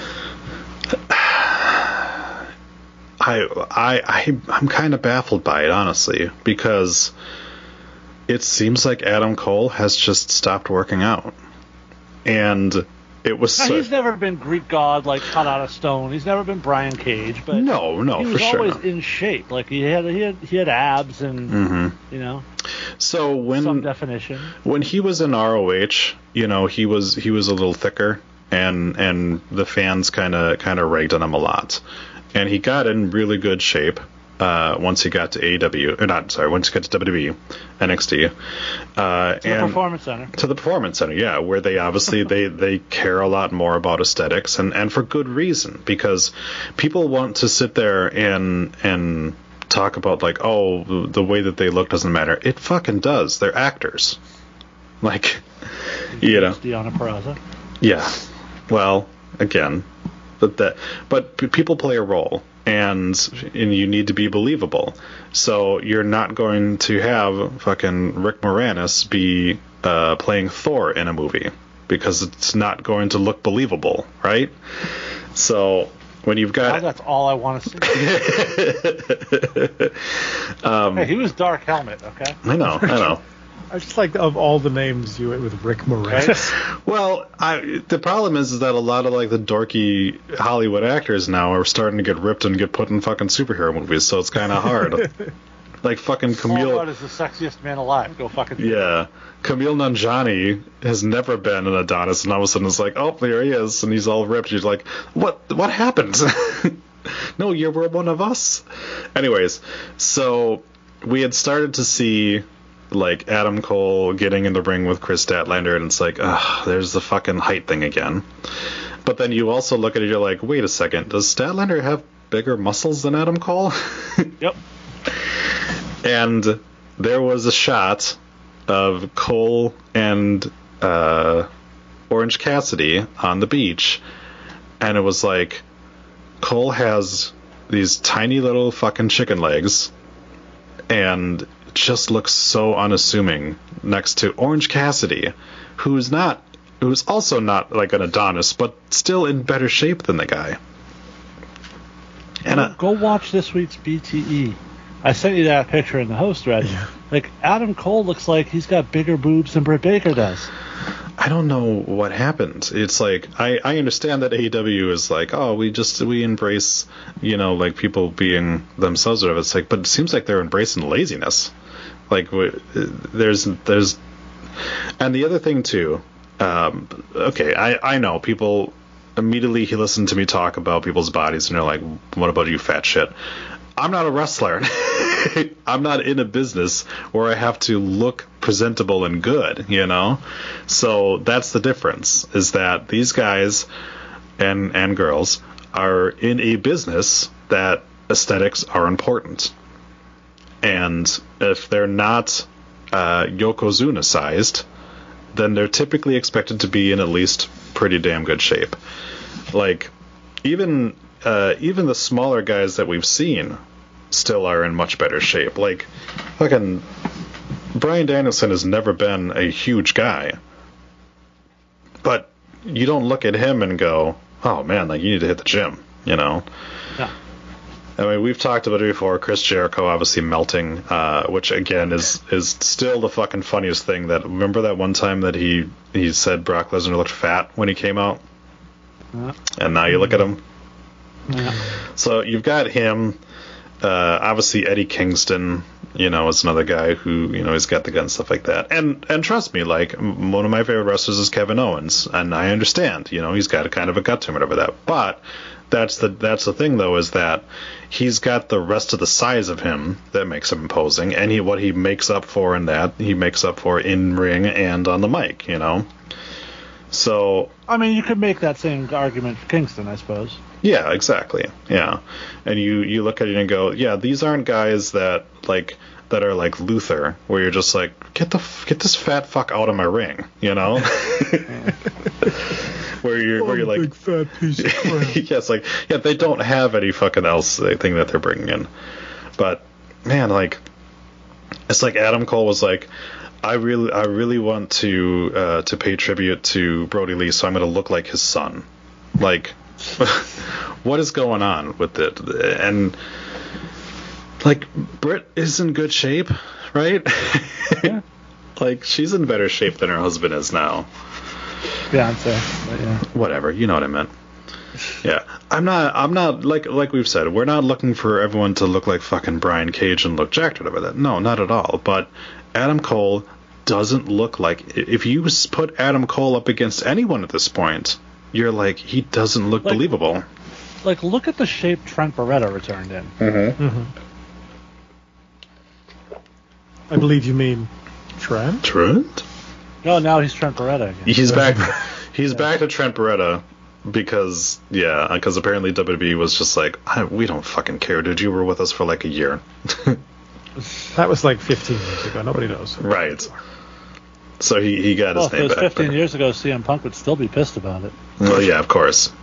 I I I I'm kind of baffled by it, honestly, because it seems like Adam Cole has just stopped working out, and it was. Now, so, he's never been Greek god like cut out of stone. He's never been Brian Cage, but no, no, he for was sure. always not. in shape. Like he had he had he had abs and Mm-hmm. you know. So when some definition. when he was in R O H, you know, he was he was a little thicker, and and the fans kind of kind of ragged on him a lot. And he got in really good shape uh, once he got to A E W, or not, sorry, once he got to W W E, N X T. Uh, to and the Performance Center. To the Performance Center, yeah, where they obviously they, they care a lot more about aesthetics, and, and for good reason, because people want to sit there and and talk about, like, oh, the way that they look doesn't matter. It fucking does. They're actors. Like, you know. Deonna Purrazzo. Yeah. Well, again, but that, but p- people play a role, and and you need to be believable. So you're not going to have fucking Rick Moranis be uh, playing Thor in a movie, because it's not going to look believable, right? So when you've got, now that's all I want to see. um, hey, he was Dark Helmet, okay? I know, I know. I just like, of all the names you went with Rick Moranis. Right? Well, I, the problem is, is that a lot of like the dorky Hollywood actors now are starting to get ripped and get put in fucking superhero movies, so it's kind of hard. Like fucking Camille. Paul Rudd is the sexiest man alive. Go fucking. Yeah, Camille Nanjiani has never been an Adonis, and all of a sudden it's like, oh, there he is, and he's all ripped. You're like, what? What happened? No, you were one of us. Anyways, so we had started to see, like, Adam Cole getting in the ring with Chris Statlander, and it's like, ugh, there's the fucking height thing again. But then you also look at it, you're like, wait a second, does Statlander have bigger muscles than Adam Cole? Yep. And there was a shot of Cole and uh, Orange Cassidy on the beach, and it was like, Cole has these tiny little fucking chicken legs, and just looks so unassuming next to Orange Cassidy, who's not, who's also not like an Adonis, but still in better shape than the guy. And go, uh, go watch this week's B T E. I sent you that picture in the host thread. Yeah. Like, Adam Cole looks like he's got bigger boobs than Britt Baker does. I don't know what happened. It's like, I, I understand that A E W is like, oh, we just, we embrace, you know, like people being themselves or whatever. It's like, but it seems like they're embracing laziness. Like, there's, there's, and the other thing too, um, okay, I, I know people immediately listen to me talk about people's bodies and they're like, what about you, fat shit? I'm not a wrestler. I'm not in a business where I have to look presentable and good, you know? So that's the difference, is that these guys and and girls are in a business that aesthetics are important. And if they're not uh, Yokozuna sized, then they're typically expected to be in at least pretty damn good shape. Like, even uh, even the smaller guys that we've seen still are in much better shape. Like, fucking Bryan Danielson has never been a huge guy, but you don't look at him and go, oh man, like, you need to hit the gym, you know? Yeah. I mean, we've talked about it before. Chris Jericho obviously melting, uh, which again is is still the fucking funniest thing. That, remember that one time that he he said Brock Lesnar looked fat when he came out, yeah. And now you look at him. Yeah. So you've got him. Uh, obviously Eddie Kingston, you know, is another guy who, you know, he's got the gun, stuff like that. And and trust me, like, one of my favorite wrestlers is Kevin Owens, and I understand, you know, he's got a kind of a gut to him, whatever that. But that's the that's the thing, though, is that he's got the rest of the size of him that makes him imposing, and he what he makes up for in that, he makes up for in ring and on the mic, you know. So I mean, you could make that same argument for Kingston, I suppose. Yeah, exactly. Yeah, and you, you look at it and go, yeah, these aren't guys that like that are like Luther, where you're just like, get the get this fat fuck out of my ring, you know? where you're where you're like, big fat piece of crap. Yeah, it's like, yeah, they don't have any fucking else thing that they're bringing in, but man, like, it's like Adam Cole was like, I really I really want to uh, to pay tribute to Brody Lee, so I'm going to look like his son, like. What is going on with it? And like, Britt is in good shape, right? Yeah. Like, she's in better shape than her husband is now. Beyonce, but yeah. Whatever, you know what I meant. Yeah, I'm not. I'm not like like we've said. We're not looking for everyone to look like fucking Brian Cage and look jacked or whatever. That no, not at all. But Adam Cole doesn't look like. If you put Adam Cole up against anyone at this point, you're like, he doesn't look Like- believable. Like, look at the shape Trent Beretta returned in. Mm-hmm. Mm-hmm. I believe you mean Trent? Trent? No, now he's Trent Beretta again. He's back. He's back to Trent Beretta because, yeah, because apparently W W E was just like, I, we don't fucking care, dude. You were with us for like a year. That was like fifteen years ago. Nobody knows. Right. So he, he got Well, his if it name was back. fifteen but- years ago, C M Punk would still be pissed about it. Well, yeah, of course.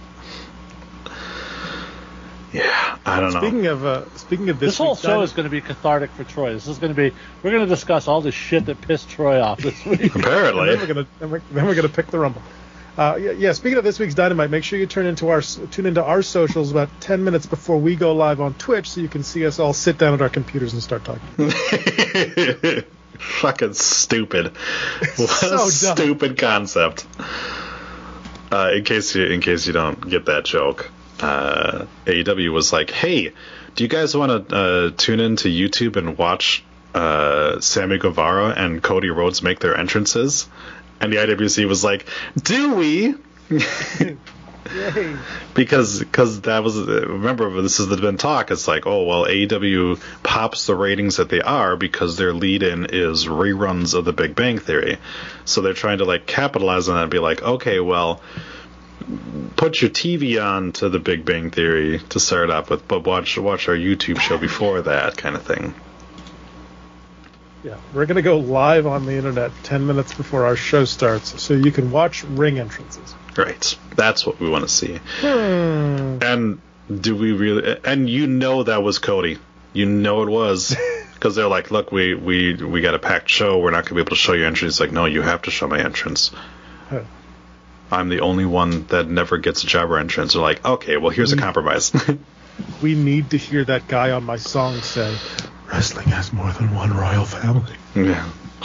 Yeah, I don't know. Speaking of uh, speaking of this, This whole week's show Dynam- is going to be cathartic for Troy. This is going to be, we're going to discuss all the shit that pissed Troy off this week. And Apparently. then we're gonna then we're, then we're gonna pick the Rumble. Uh, yeah, yeah. Speaking of this week's Dynamite, make sure you turn into our tune into our socials about ten minutes before we go live on Twitch, so you can see us all sit down at our computers and start talking. Fucking stupid. What So a dumb. stupid concept. Uh, in case you in case you don't get that joke, uh, A E W was like, "Hey, do you guys want to uh, tune in to YouTube and watch uh, Sammy Guevara and Cody Rhodes make their entrances?" And the I W C was like, "Do we?" Yay. Because cause that was, remember, this has been talk. It's like, oh, well, A E W pops the ratings that they are because their lead-in is reruns of The Big Bang Theory. So they're trying to, like, capitalize on that and be like, okay, well, put your T V on to The Big Bang Theory to start off with, but watch watch our YouTube show before that kind of thing. Yeah, we're gonna go live on the internet ten minutes before our show starts, so you can watch ring entrances. Right. That's what we want to see. Hmm. And do we really? And you know that was Cody. You know it was. Because they're like, look, we, we, we got a packed show. We're not going to be able to show your entrance. He's like, no, you have to show my entrance. Huh. I'm the only one that never gets a jobber entrance. They're like, okay, well, here's a compromise. We need to hear that guy on my song say, "Wrestling has more than one royal family." Yeah.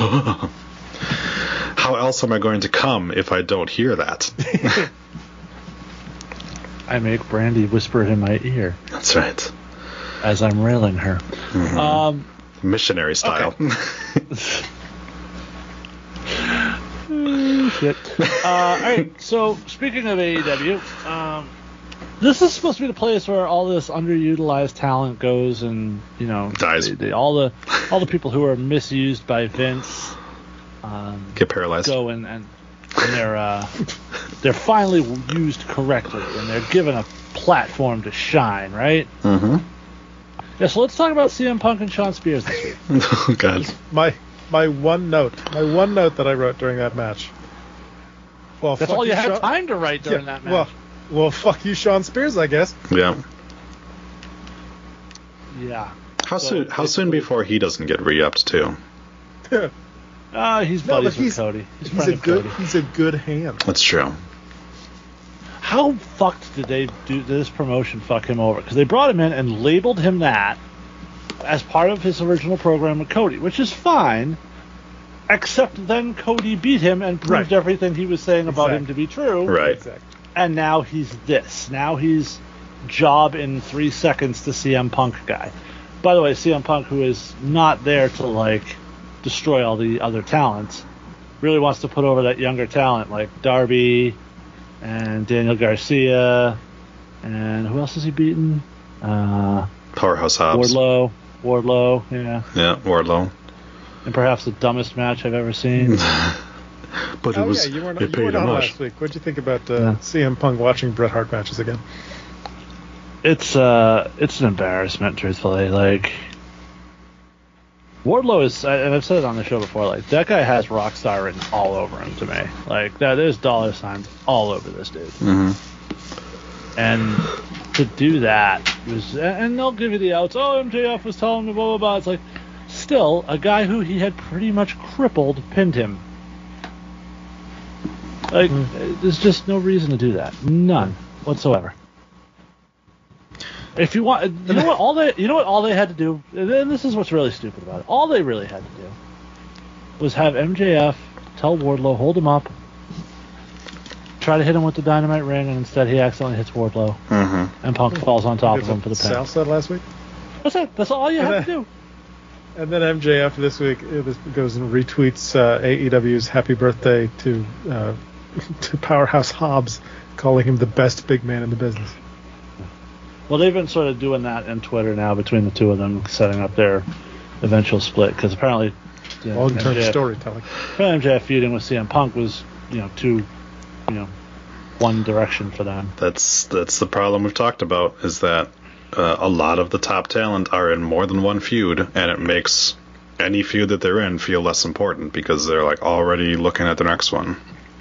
How else am I going to come if I don't hear that? I make Brandy whisper it in my ear That's right. as I'm railing her. Mm-hmm. Um, Missionary style. Shit. Uh, all right. So speaking of A E W, um, this is supposed to be the place where all this underutilized talent goes, and you know, Dies. they- they- all the all the people who are misused by Vince um, Get paralyzed. go and and, and they're uh, they're finally used correctly, and they're given a platform to shine. Right. Mm-hmm. Yeah. So let's talk about C M Punk and Shawn Spears this week. Oh, God. My my one note, my one note that I wrote during that match. Well, That's fuck all you had Shawn- time to write during Yeah, that match. Well, well, fuck you, Shawn Spears, I guess. Yeah. yeah. How So soon? How it's- soon before he doesn't get re-upped too? Uh, he's No, buddies but he's with Cody. He's, he's friend a of good Cody. he's a good hand. That's true. How fucked did they do did this promotion fuck him over? Because they brought him in and labeled him that as part of his original program with Cody, which is fine, except then Cody beat him and proved Right. everything he was saying about him Exactly. to be true. Right. Exactly. And now he's this. Now he's job in three seconds to C M Punk guy. By the way, C M Punk, who is not there to like destroy all the other talents, really wants to put over that younger talent like Darby and Daniel Garcia, and who else has he beaten? Uh, Powerhouse Hobbs. Wardlow. Wardlow, yeah. Yeah, Wardlow. And perhaps the dumbest match I've ever seen. But it Oh was yeah, you weren't, it you paid weren't a on much. last week. What'd you think about uh, Yeah. C M Punk watching Bret Hart matches again? It's uh, it's an embarrassment, truthfully. Like, Wardlow is, and I've said it on the show before, like, that guy has Rockstar written all over him to me. Like, that, there's dollar signs all over this dude. Mm-hmm. And to do that was, and they'll give you the outs. Oh, M J F was telling me blah blah blah. It's like, still a guy who he had pretty much crippled pinned him. Like, there's just no reason to do that. None whatsoever. If you want, you know what? All they, you know what? All they had to do, and this is what's really stupid about it. All they really had to do was have M J F tell Wardlow, hold him up, try to hit him with the dynamite ring, and instead he accidentally hits Wardlow, Mm-hmm. and Punk falls on top of him for the Sal pin. said last week. That's it. That's all you And have to then- do. And then M J F this week uh, this goes and retweets uh, A E W's happy birthday to uh, to Powerhouse Hobbs calling him the best big man in the business. Well, they've been sort of doing that in Twitter now between the two of them, setting up their eventual split, because apparently yeah, long-term M J F, storytelling. Apparently M J F feuding with C M Punk was, you know, two, you know, one direction for them. That's that's the problem we've talked about, is that uh, a lot of the top talent are in more than one feud, and it makes any feud that they're in feel less important because they're like already looking at the next one.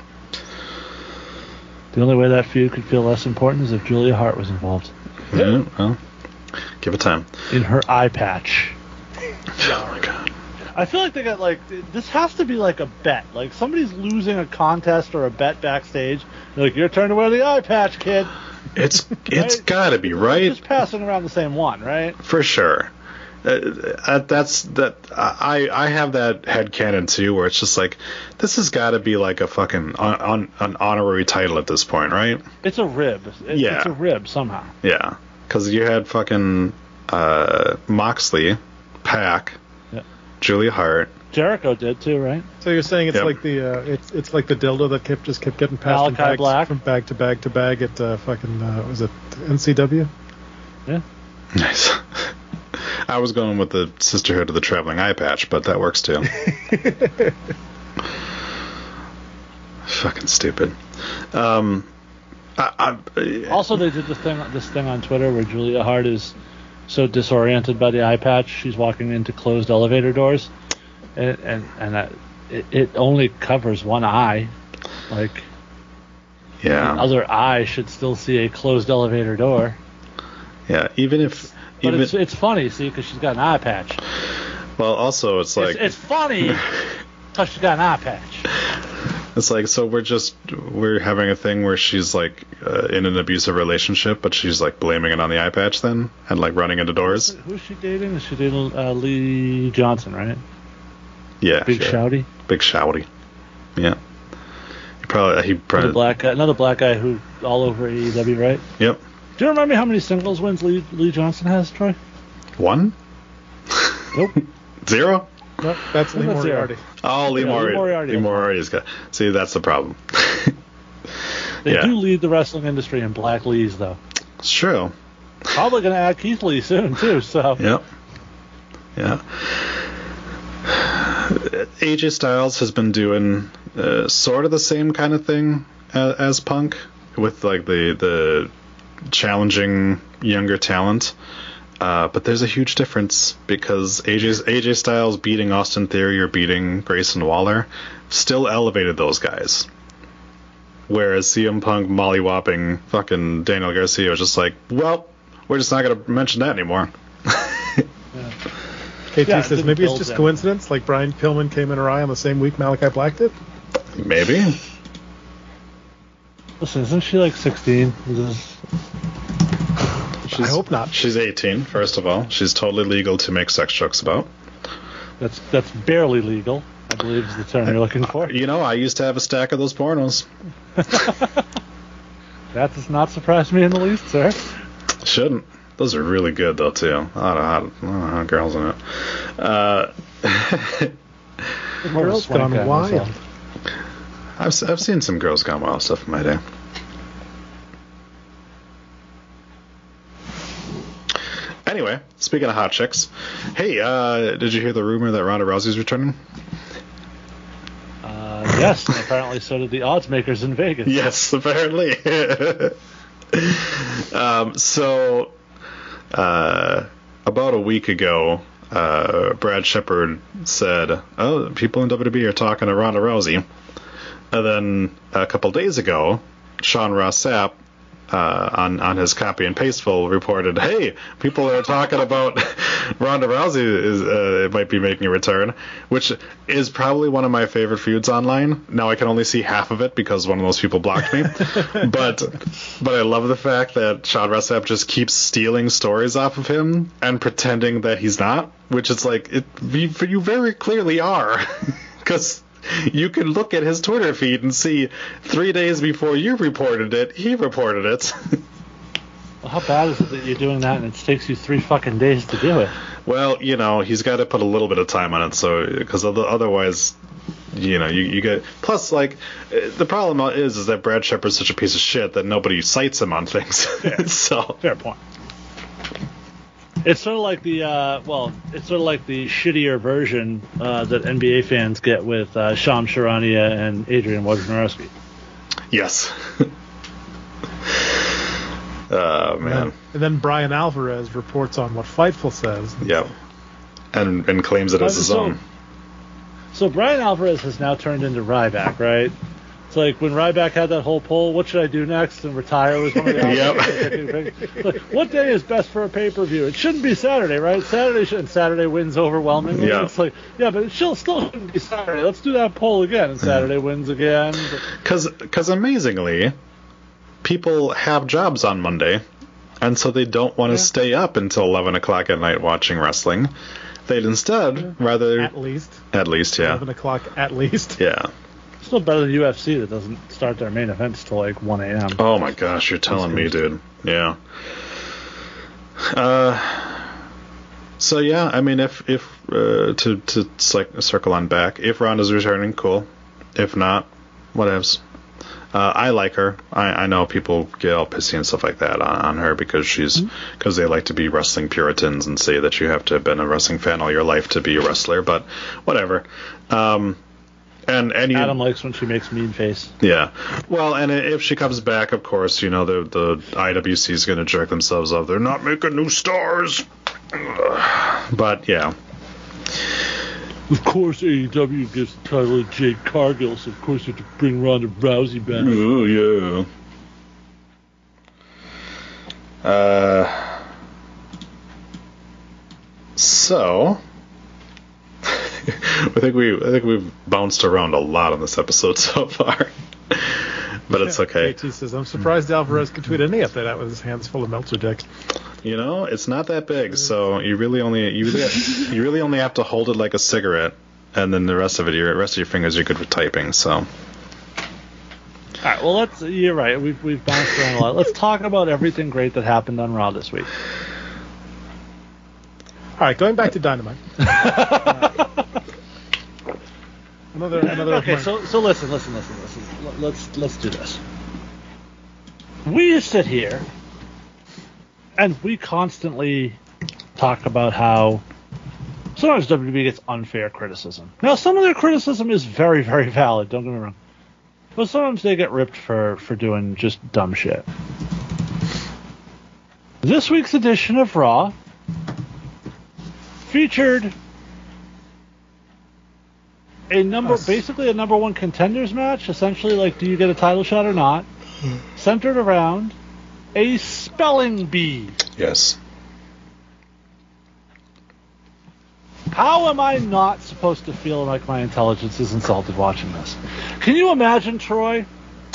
The only way that feud could feel less important is if Julia Hart was involved. Yeah, well, give it time. In her eye patch. Oh my god. I feel like they got like this has to be like a bet. Like somebody's losing a contest or a bet backstage. They're like, your turn to wear the eye patch, kid. It's it's Right? got to be, right? Just passing around the same one, right? For sure. Uh, uh, that's that. I I have that headcanon too, where it's just like, this has got to be like a fucking on, on, an honorary title at this point, right? It's a rib. It, Yeah. It's a rib somehow. Yeah, because you had fucking uh, Moxley, Pac, Yeah. Julia Hart. Jericho did too, right? So you're saying it's Yep. like the uh, it's it's like the dildo that kept just kept getting passed from Malachi bag, Black. from bag to bag to bag at uh, fucking uh, was it N C W? Yeah. Nice. I was going with the Sisterhood of the Traveling Eye Patch, but that works too. Fucking stupid. Um, I, I, Also, they did this thing this thing on Twitter where Julia Hart is so disoriented by the eye patch, she's walking into closed elevator doors, and and, and that, it, it only covers one eye. Like, yeah, the other eye should still see a closed elevator door. Yeah, even if But even it's it's funny, see, because she's got an eye patch. well, also it's like It's, it's funny because she's got an eye patch. it's like so we're just we're having a thing where she's like uh, in an abusive relationship, but she's like blaming it on the eye patch then and like running into doors. Who's she dating? Is she dating uh, Lee Johnson, right? Yeah, Big sure. Shouty. Big Shouty. Yeah. He probably he probably Another black guy, another black guy who all over A E W, right? Yep. Do you remember how many singles wins Lee, Lee Johnson has, Troy? One? Nope. Zero? Nope, that's Lee That's zero. Moriarty. Oh, Lee Yeah, Lee Moriarty. Moriarty, Lee that's Moriarty's got. See, that's the problem. They Yeah. do lead the wrestling industry in black Lees, though. It's true. Probably going to add Keith Lee soon, too. So Yep. Yeah. A J Styles has been doing uh, sort of the same kind of thing as, as Punk, with like the the challenging younger talent. Uh, but there's a huge difference because A J's, A J Styles beating Austin Theory or beating Grayson Waller still elevated those guys. Whereas C M Punk mollywhopping fucking Daniel Garcia was just like, well, we're just not going to mention that anymore. K T Yeah, it says didn't maybe it's build just them. coincidence, like Brian Pillman came in her eye on the same week Malachi Black did. Maybe. listen, isn't she like sixteen? This is- She's, I hope not. She's eighteen, first of all. She's totally legal to make sex jokes about. That's that's barely legal, I believe is the term you're looking for. You know, I used to have a stack of those pornos. That does not surprise me in the least, sir. Shouldn't. Those are really good, though, too. A lot of hot, a lot of hot girls in it. Uh, More of a Girls swank gone guy wild. myself. I've, s- I've seen some Girls Gone Wild stuff in my day. Anyway, speaking of hot chicks, hey, uh, did you hear the rumor that Ronda Rousey's returning? Uh, yes, and apparently so did the odds makers in Vegas. Yes, apparently. um, so, uh, about a week ago, uh, Brad Shepard said, oh, people in W W E are talking to Ronda Rousey. And then a couple days ago, Sean Ross Sapp, uh, on, on his copy and pasteful, reported, hey, people are talking about Ronda Rousey is uh, might be making a return, which is probably one of my favorite feuds online. Now I can only see half of it because one of those people blocked me. but but I love the fact that Sean Ross Sapp just keeps stealing stories off of him and pretending that he's not, which is like, it, you, you very clearly are. Because you can look at his Twitter feed and see three days before you reported it, he reported it. Well, how bad is it that you're doing that and it takes you three fucking days to do it? Well, you know, he's got to put a little bit of time on it, so because otherwise, You know, you, you get plus like uh, the problem is is that Brad Shepard's such a piece of shit that nobody cites him on things. Yeah. So fair point. It's sort of like the uh, well, it's sort of like the shittier version uh, that N B A fans get with uh, Shams Charania and Adrian Wojnarowski. Yes. Oh man. And then, and then Brian Alvarez reports on what Fightful says. Yep. And and claims it as his so, own. So Brian Alvarez has now turned into Ryback, right? It's like when Ryback had that whole poll, what should I do next? And retire was one of the Yep. options. Like, what day is best for a pay-per-view? It shouldn't be Saturday, right? Saturday should, and Saturday wins overwhelmingly. Yeah. It's like, yeah, but it still, still shouldn't be Saturday. Let's do that poll again, and Saturday wins again. Because amazingly, people have jobs on Monday, and so they don't want to Yeah. stay up until eleven o'clock at night watching wrestling. They'd instead rather... At least. At least, yeah. eleven o'clock at least. Yeah. Still better than U F C that doesn't start their main events till like one a.m. Oh my gosh, you're telling me, dude. Yeah. Uh. So yeah, I mean, if if uh, to to like circle on back, if Ronda's returning, cool. If not, whatevs. Uh, I like her. I, I know people get all pissy and stuff like that on, on her because she's because they like to be wrestling Puritans and say that you have to have been a wrestling fan all your life to be a wrestler. But whatever. Um, and and you, Adam likes when she makes mean face. yeah. Well, and if she comes back, of course, you know the the I W C is going to jerk themselves up. They're not making new stars. But yeah. Of course, A E W gives the title to Jade Cargill, so of course you have to bring Ronda Rousey back. Oh, yeah. Uh, so, I think we I think we've bounced around a lot on this episode so far, but it's okay. J T says, I'm surprised Alvarez could tweet any update out with his hands full of Meltzer dicks. You know, it's not that big, so you really only you really you really only have to hold it like a cigarette, and then the rest of it, your rest of your fingers, are good for typing. So, All right, well, let's. You're right. We've we've bounced around a lot. Let's talk about everything great that happened on Raw this week. All right, going back to Dynamite. Uh, another another. Okay, so so listen, listen, listen, listen. L- Let's let's do this. We sit here, and we constantly talk about how sometimes W W E gets unfair criticism. Now, some of their criticism is very, very valid. Don't get me wrong. But sometimes they get ripped for, for doing just dumb shit. This week's edition of Raw featured a number, Us. basically a number one contenders match. Essentially, like, do you get a title shot or not? Centered around a spelling bee. yes. How am I not supposed to feel like my intelligence is insulted watching this? Can you imagine, Troy,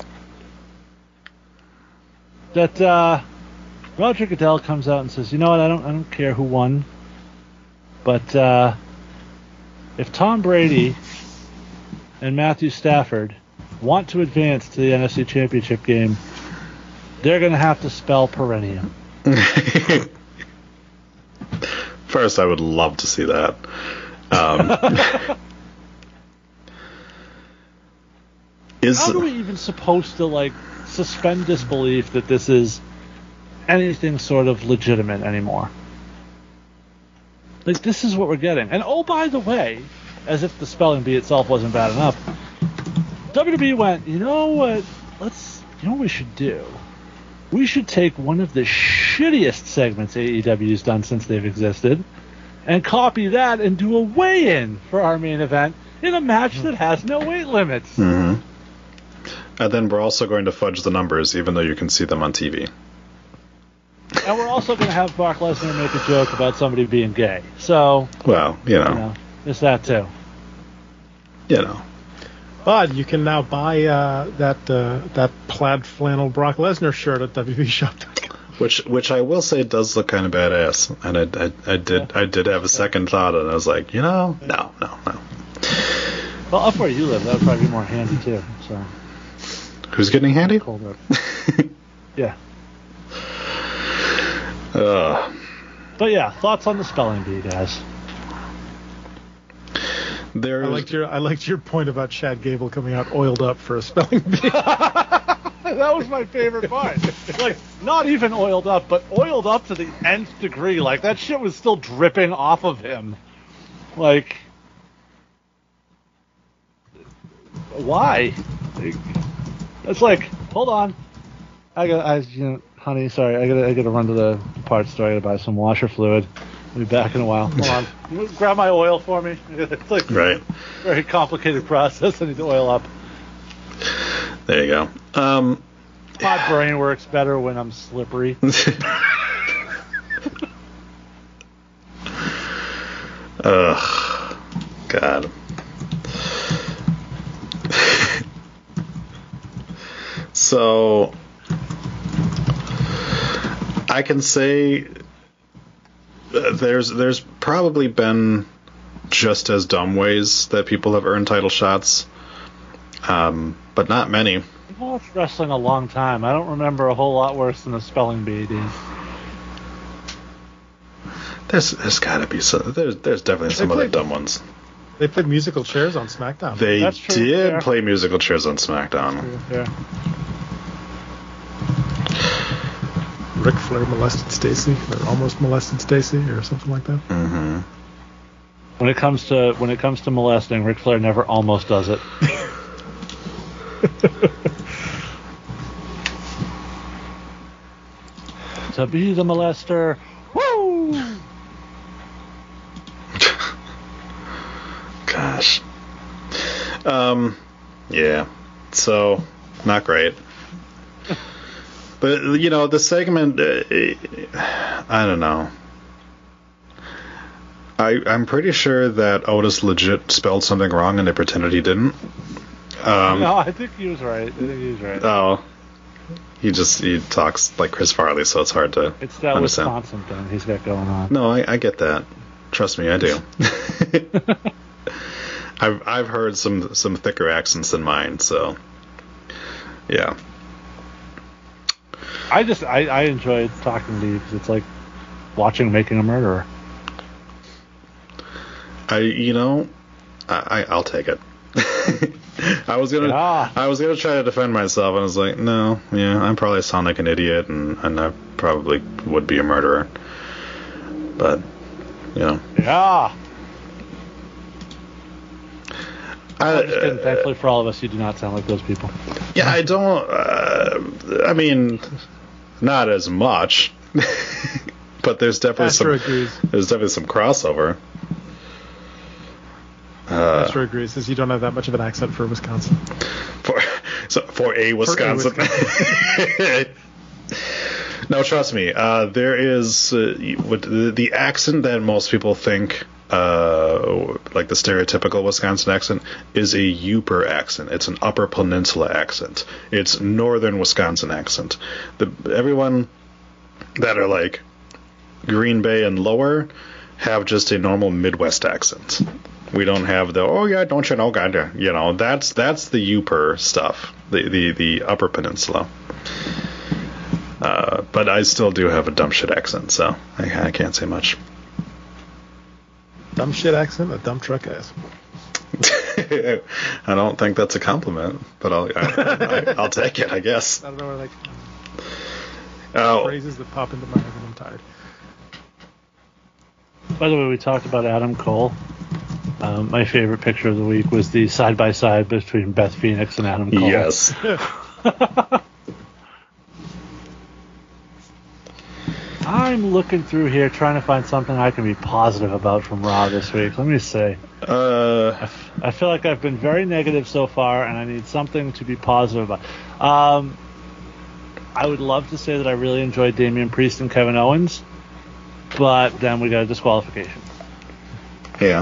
that uh, Roger Goodell comes out and says, "You know what? I don't, I don't care who won, but uh, if Tom Brady and Matthew Stafford want to advance to the N F C Championship game, they're going to have to spell perennium." First, I would love to see that. Um, is How are we even supposed to, like, suspend disbelief that this is anything sort of legitimate anymore? Like, this is what we're getting. And, oh, by the way, as if the spelling bee itself wasn't bad enough, W W E went, you know what, let's, you know what we should do? We should take one of the shittiest segments A E W's done since they've existed and copy that and do a weigh-in for our main event in a match that has no weight limits. Mm-hmm. And then we're also going to fudge the numbers, even though you can see them on T V. And we're also going to have Brock Lesnar make a joke about somebody being gay. So, Well, you know, you know, there's that too. you know. But you can now buy uh, that uh, that plaid flannel Brock Lesnar shirt at W W E shop dot com. Which, which I will say does look kind of badass, and I, I, I did, I did have a second thought, and I was like, you know, no, no, no. Well, up where you live, that would probably be more handy too. So, Who's getting handy? cold up. Yeah. Uh, But yeah, thoughts on the spelling bee, guys? There I is- liked your I liked your point about Chad Gable coming out oiled up for a spelling bee. That was my favorite part. Like, not even oiled up, but oiled up to the nth degree. Like, that shit was still dripping off of him. Like, why? Like, it's like, hold on. I got, I, you know, honey, sorry, I gotta, I gotta run to the parts store. I gotta buy some washer fluid. I'll be back in a while. Hold on. You grab my oil for me. It's like Right. a very complicated process. I need to oil up. There you go. Um, My brain works better when I'm slippery. Ugh. God. So, I can say uh, there's there's probably been just as dumb ways that people have earned title shots, um, but not many. I've watched wrestling a long time. I don't remember a whole lot worse than the spelling bee dude. There's there's got to be some. There's there's definitely some They other played- dumb ones. They played musical chairs on SmackDown. They That's true, did yeah. play musical chairs on SmackDown. Yeah. Ric Flair molested Stacy, or almost molested Stacy, or something like that. Mm-hmm. When it comes to when it comes to molesting, Ric Flair never almost does it. To be the molester, woo! Gosh. Um, yeah. So, not great. But, you know, the segment, uh, I don't know. I, I'm pretty sure that Otis legit spelled something wrong and they pretended he didn't. Um, No, I think he was right. I think he was right. Oh. He just, he talks like Chris Farley, so it's hard to It's that understand. Wisconsin thing he's got going on. No, I, I get that. Trust me, I do. I've I've heard some some thicker accents than mine, so yeah. I just I, I enjoy talking to you because it's like watching Making a Murderer. I you know, I, I I'll take it. I was gonna Yeah. I was gonna try to defend myself, and I was like, no, yeah, I probably sound like an idiot, and and I probably would be a murderer, but you know, Yeah. I, I'm just kidding. Thankfully for all of us, you do not sound like those people. yeah, I don't. Uh, I mean, not as much, but there's definitely Astro some. agrees. There's definitely some crossover. Uh, Astro agrees, since you don't have that much of an accent for Wisconsin. for so for a Wisconsin. No, trust me. Uh, there is uh, what the, the accent that most people think, uh, like the stereotypical Wisconsin accent, is a Yooper accent. It's an Upper Peninsula accent. It's Northern Wisconsin accent. The everyone that are like Green Bay and lower have just a normal Midwest accent. We don't have the oh yeah, don't you know, kinda, you know, that's that's the Yooper stuff, the the the Upper Peninsula. Uh, but I still do have a dumb shit accent, so I, I can't say much. Dumb shit accent, a dumb truck ass. I don't think that's a compliment, but I'll I, I, I'll take it, I guess. I don't know where like Oh, phrases that pop into my head when I'm tired. By the way, we talked about Adam Cole. Um, my favorite picture of the week was the side by side between Beth Phoenix and Adam Cole. yes. I'm looking through here trying to find something I can be positive about from Raw this week. Let me see. Uh, I, f- I feel like I've been very negative so far, and I need something to be positive about. Um, I would love to say that I really enjoyed Damian Priest and Kevin Owens, but then we got a disqualification, yeah.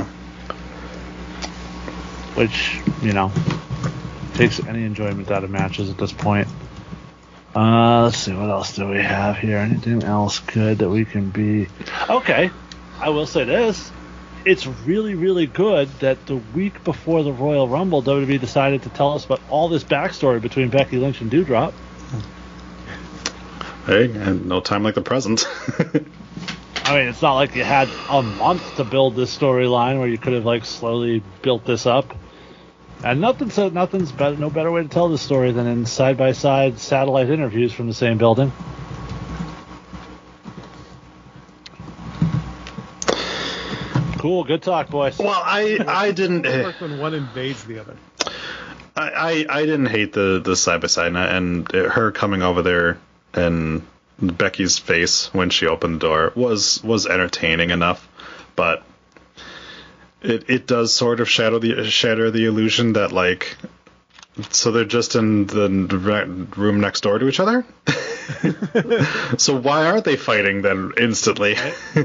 which, you know, takes any enjoyment out of matches at this point. Uh, let's see, what else do we have here? Anything else good that we can be... Okay, I will say this. It's really, really good that the week before the Royal Rumble, W W E decided to tell us about all this backstory between Becky Lynch and Doudrop. Hey, and no time like the present. I mean, it's not like you had a month to build this storyline where you could have like slowly built this up. And nothing said nothing's better, no better way to tell this story than in side by side satellite interviews from the same building. Cool, good talk, boys. Well, I I didn't. Like when one invades the other. I, I, I didn't hate the the side by side and her coming over there and Becky's face when she opened the door was was entertaining enough, but it it does sort of shadow the shatter the illusion that like so they're just in the room next door to each other. So why aren't they fighting then instantly?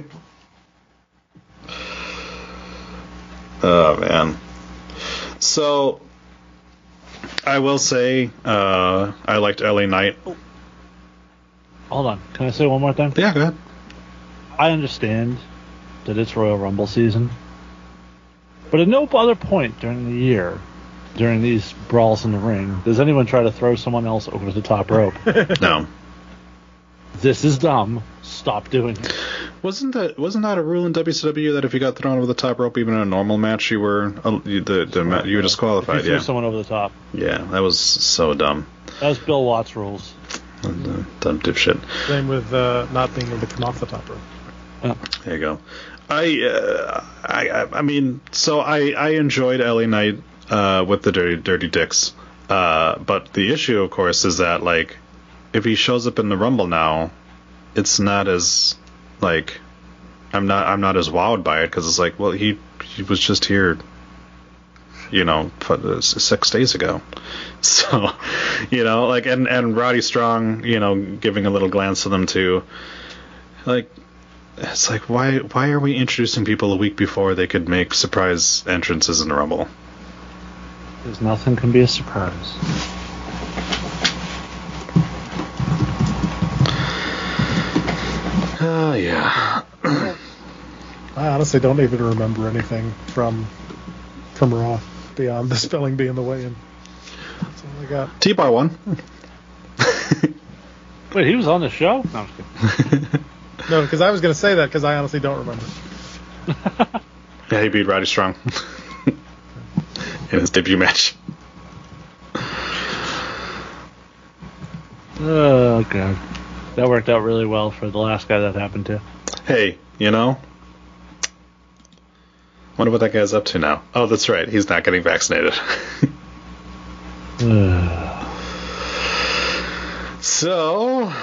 Oh man. So I will say uh, I liked L A Knight. Hold on. Can I say one more thing? Yeah, go ahead. I understand that it's Royal Rumble season. But at no other point during the year, during these brawls in the ring, does anyone try to throw someone else over the top rope. No. This is dumb. Stop doing it. Wasn't that wasn't that a rule in W C W that if you got thrown over the top rope, even in a normal match, you were uh, you, the, the ma- you were disqualified? If you threw yeah. someone over the top. Yeah, that was so dumb. That was Bill Watts' rules. Dumb, dumb dipshit. Same with uh, not being able to come off the top rope. Yeah. There you go. I, uh, I, I, I mean, so I, I enjoyed L A Knight uh, with the Dirty, Dirty Dicks, uh, but the issue, of course, is that like, if he shows up in the Rumble now, it's not as like, I'm not, I'm not as wowed by it because it's like, well, he, he was just here, you know, six days ago, so, you know, like, and and Roddy Strong, you know, giving a little glance to them too, like. It's like, why why are we introducing people a week before they could make surprise entrances in the Rumble? Because nothing can be a surprise. Oh, uh, yeah. I honestly don't even remember anything from from Raw beyond the spelling bee in the weigh-in. That's all I got. T-Bar won. Wait, he was on the show? No, I'm just kidding. No, because I was going to say that because I honestly don't remember. Yeah, he beat Roddy Strong in his debut match. Oh, God. That worked out really well for the last guy that happened to. Hey, you know, wonder what that guy's up to now. Oh, that's right. He's not getting vaccinated. So...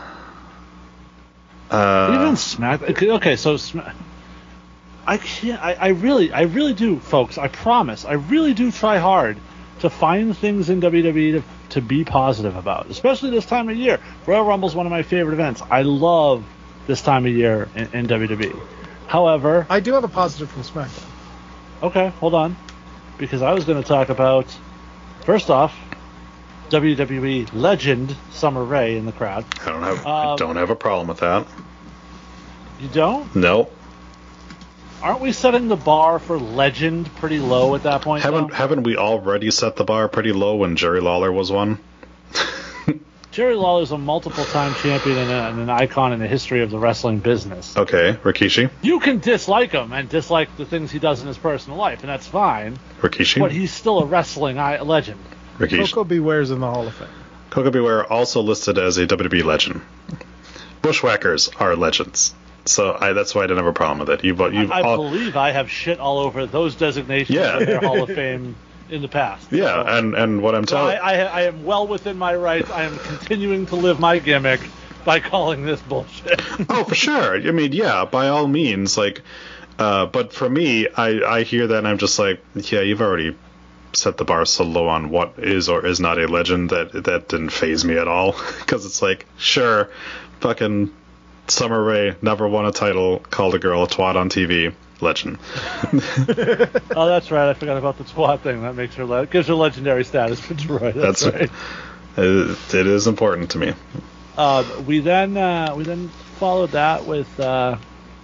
Uh, Even Smack. Okay, so Smack. I can't. I, I really, I really do, folks. I promise. I really do try hard to find things in W W E to, to be positive about, especially this time of year. Royal Rumble is one of my favorite events. I love this time of year in, in W W E. However, I do have a positive from SmackDown. Okay, hold on, because I was going to talk about first off. W W E legend Summer Rae in the crowd. I don't have. Um, I don't have a problem with that. You don't? No. Aren't we setting the bar for legend pretty low at that point? Haven't though? Haven't we already set the bar pretty low when Jerry Lawler was one? Jerry Lawler's a multiple-time champion and, a, and an icon in the history of the wrestling business. Okay, Rikishi. You can dislike him and dislike the things he does in his personal life, and that's fine. Rikishi. But he's still a wrestling I- legend. Rikishi. Coco Beware's in the Hall of Fame. Coco Beware also listed as a W W E legend. Bushwhackers are legends, so I, that's why I didn't have a problem with it. You've, you've I, I all, believe I have shit all over those designations Yeah. in their Hall of Fame in the past. yeah, So- and, and what I'm So telling, I, I, I am well within my rights. I am continuing to live my gimmick by calling this bullshit. oh for sure. I mean, yeah, by all means, like, uh, but for me, I, I hear that and I'm just like, yeah, you've already set the bar so low on what is or is not a legend that that didn't faze me at all, because it's like, sure, fucking Summer Rae never won a title, called a girl a twat on T V, legend. Oh, that's right. I forgot about the twat thing. That makes her le- gives her legendary status for Troy. That's, That's right. It, it is important to me. Uh, we then uh, we then followed that with uh,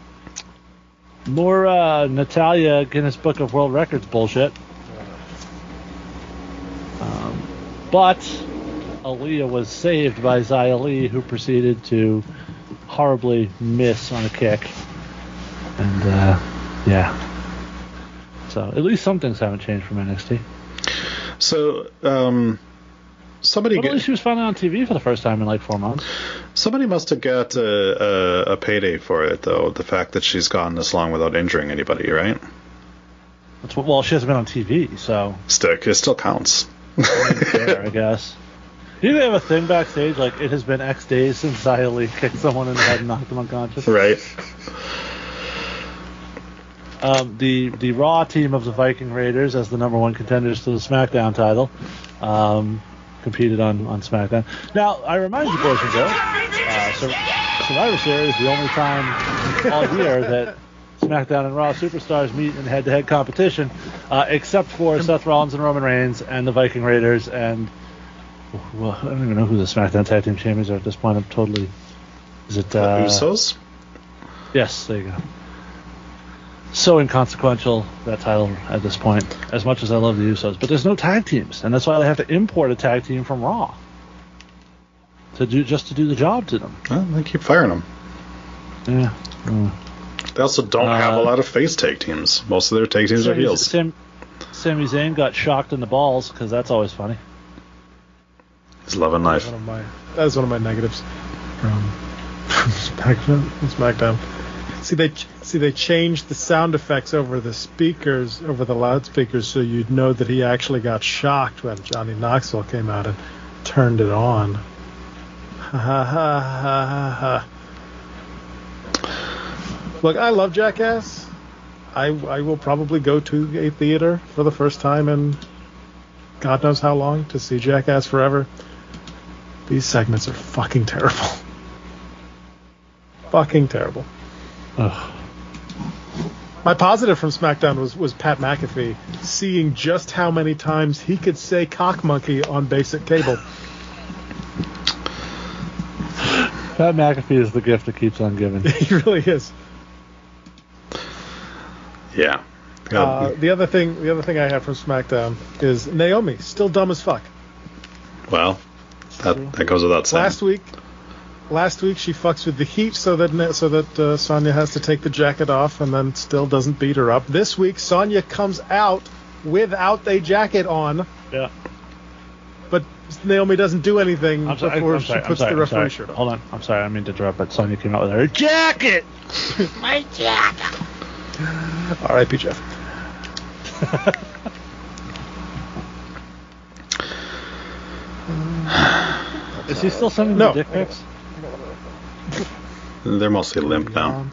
more uh, Natalia Guinness Book of World Records bullshit. Um, but Aaliyah was saved by Xia Li, who proceeded to horribly miss on a kick. And uh, yeah, so at least some things haven't changed from N X T. So um, somebody But at get, least she was finally on T V for the first time in like four months. somebody must have got a, a, a payday for it, though. The fact that she's gone this long without injuring anybody, right? That's what, well, she hasn't been on T V, so Stick, it still counts. fair, I guess. Do they have a thing backstage like it has been X days since Xia Li kicked someone in the head and knocked them unconscious? Right. Um, the the Raw team of the Viking Raiders, as the number one contenders to the SmackDown title, um, competed on, on SmackDown. Now, I remind you, boys and girls, uh, Sur- Survivor Series is the only time all year that SmackDown and Raw superstars meet in head-to-head competition, uh, except for Seth Rollins and Roman Reigns and the Viking Raiders and well, I don't even know who the SmackDown Tag Team Champions are at this point. I'm totally. Is it uh, The Usos? Yes, there you go. So inconsequential, that title at this point, as much as I love the Usos. But there's no tag teams, and that's why they have to import a tag team from Raw to do just to do the job to them. Well, they keep firing them. Yeah. Mm. They also don't Uh, have a lot of face tag teams. Most of their tag teams are Sami, heels. Sam, Sami Zayn got shocked in the balls because that's always funny. He's loving life. One of my that is one of my negatives from, from SmackDown. From SmackDown. See they see they changed the sound effects over the speakers, over the loudspeakers, so you'd know that he actually got shocked when Johnny Knoxville came out and turned it on. Ha ha ha ha ha. Look, I love Jackass. I I will probably go to a theater for the first time in God knows how long to see Jackass Forever. These segments are fucking terrible. Fucking terrible. Ugh. My positive from SmackDown was, was Pat McAfee seeing just how many times he could say cock monkey on basic cable. Pat McAfee is the gift that keeps on giving. He really is. Yeah. Uh, the other thing, the other thing I have from SmackDown is Naomi still dumb as fuck. Well, that, that goes without saying. Last week, last week she fucks with the heat so that so that uh, Sonya has to take the jacket off and then still doesn't beat her up. This week Sonya comes out without a jacket on. Yeah. But Naomi doesn't do anything I'm sorry, before I'm she sorry, puts I'm sorry, the I'm sorry. referee shirt on. Hold on, I'm sorry, I mean to interrupt, but Sonya came out with her jacket. My jacket. R I P Jeff. Is he still sending No. the dick pics? They're mostly limp now.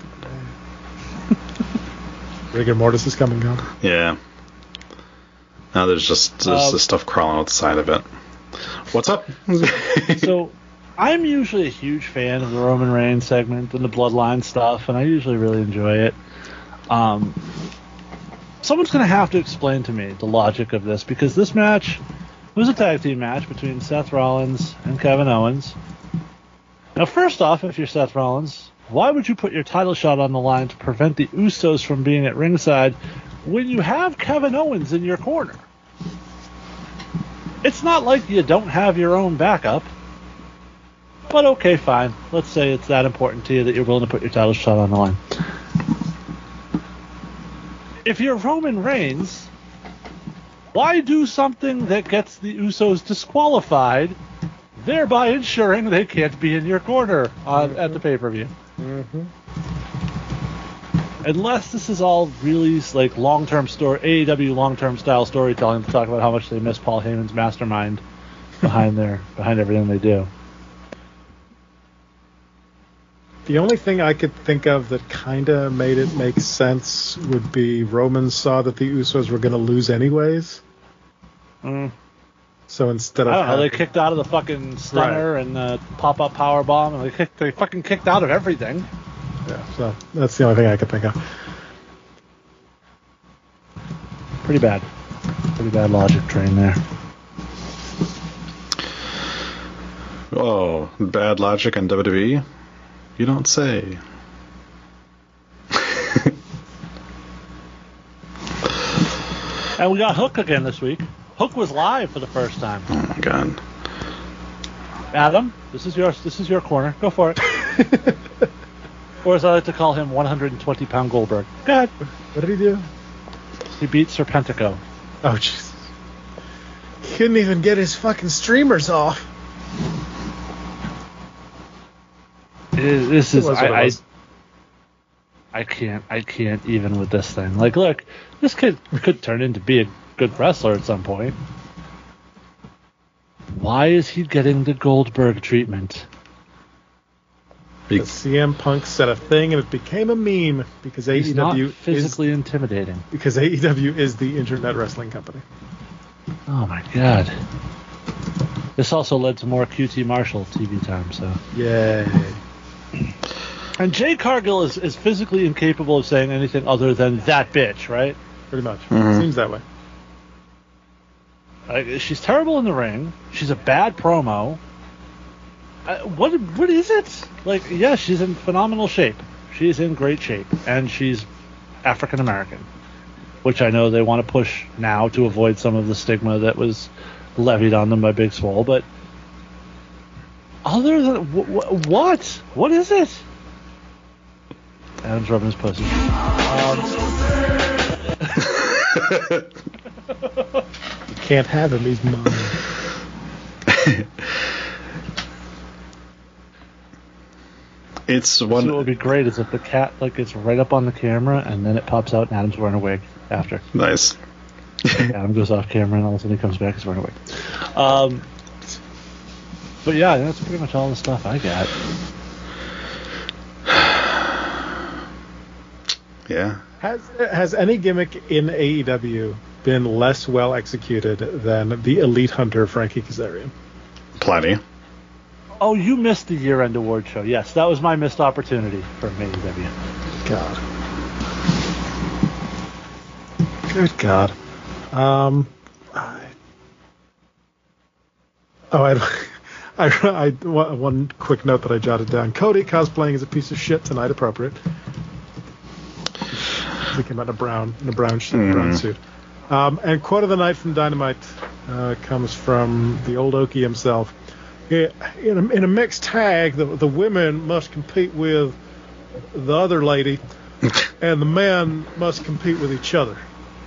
Rigor mortis is coming down. Yeah. Now there's just there's Uh, this stuff crawling out the side of it. What's up? So, I'm usually a huge fan of the Roman Reigns segment and the Bloodline stuff, and I usually really enjoy it. Um, someone's going to have to explain to me the logic of this, because this match was a tag team match between Seth Rollins and Kevin Owens. Now, first off, if you're Seth Rollins, why would you put your title shot on the line to prevent the Usos from being at ringside when you have Kevin Owens in your corner? It's not like you don't have your own backup. But okay, fine. Let's say it's that important to you that you're willing to put your title shot on the line. If you're Roman Reigns, why do something that gets the Usos disqualified, thereby ensuring they can't be in your corner on, Mm-hmm. at the pay-per-view? Mm-hmm. Unless this is all really like long-term story, A E W long-term style storytelling to talk about how much they miss Paul Heyman's mastermind behind their behind everything they do. The only thing I could think of that kind of made it make sense would be Roman saw that the Usos were going to lose anyways. Mm. So instead of I don't know, they having- kicked out of the fucking stunner and the pop-up power bomb, and they kicked, they fucking kicked out of everything. Yeah, so that's the only thing I could think of. Pretty bad. Pretty bad logic train there. Oh, bad logic on W W E? You don't say. And we got Hook again this week. Hook was live for the first time. Oh my god. Adam, this is your this is your corner. Go for it. Or as I like to call him, one hundred twenty pound Goldberg. God, What did he do? he beat Serpentico. Oh, Jesus. He couldn't even get his fucking streamers off. It- This It is was what it I, I was. I can't I can't even with this thing. Like, look, this kid could turn into be a good wrestler at some point. Why is he getting the Goldberg treatment? The C M Punk said a thing and it became a meme because He's not A E W is physically intimidating. because A E W is the internet wrestling company. Oh my god. This also led to more Q T Marshall T V time, so. Yay. And Jay Cargill is, is physically incapable of saying anything other than that bitch, right? Pretty much. Mhm. Seems that way. Like, she's terrible in the ring. She's a bad promo. Uh, what what is it? Like, yeah, she's in phenomenal shape. She's in great shape, and she's African American, which I know they want to push now to avoid some of the stigma that was levied on them by Big Swole. But other than wh- wh- what? What is it? Adam's rubbing his pussy. Um, You can't have him. He's mine. It's So what one. would be great is if the cat like gets right up on the camera and then it pops out and Adam's wearing a wig after. Nice. Adam goes off camera and all of a sudden he comes back, he's wearing a wig. Um, but yeah, that's pretty much all the stuff I got. Yeah. Has has any gimmick in A E W been less well executed than the Elite Hunter Frankie Kazarian? Plenty. Oh, you missed the year-end award show. Yes, that was my missed opportunity for A E W. God. Good God. Um. I, oh, I, I, I, one quick note that I jotted down. Cody cosplaying as a piece of shit tonight. Appropriate. He came out in a brown, in a brown, sh- Mhm. brown suit. Um, and quote of the night from Dynamite uh, comes from the old Okie himself. Yeah, in a, in a mixed tag, the, the women must compete with the other lady, and the men must compete with each other.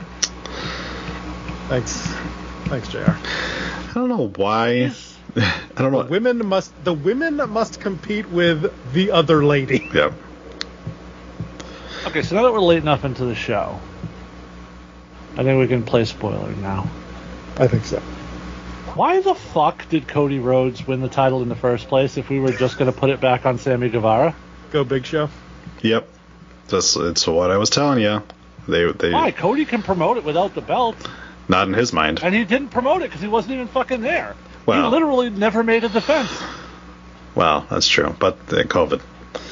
Thanks, thanks, J R. I don't know why. I don't know. The women must the women must compete with the other lady. Yeah. Okay, so now that we're late enough into the show, I think we can play spoiler now. I think so. Why the fuck did Cody Rhodes win the title in the first place if we were just going to put it back on Sammy Guevara? Go Big Show. Yep. That's it's what I was telling you. They they Why? Cody can promote it without the belt, not in his mind. and he didn't promote it because he wasn't even fucking there. Well- He literally never made a defense. Well, that's true, but uh, COVID.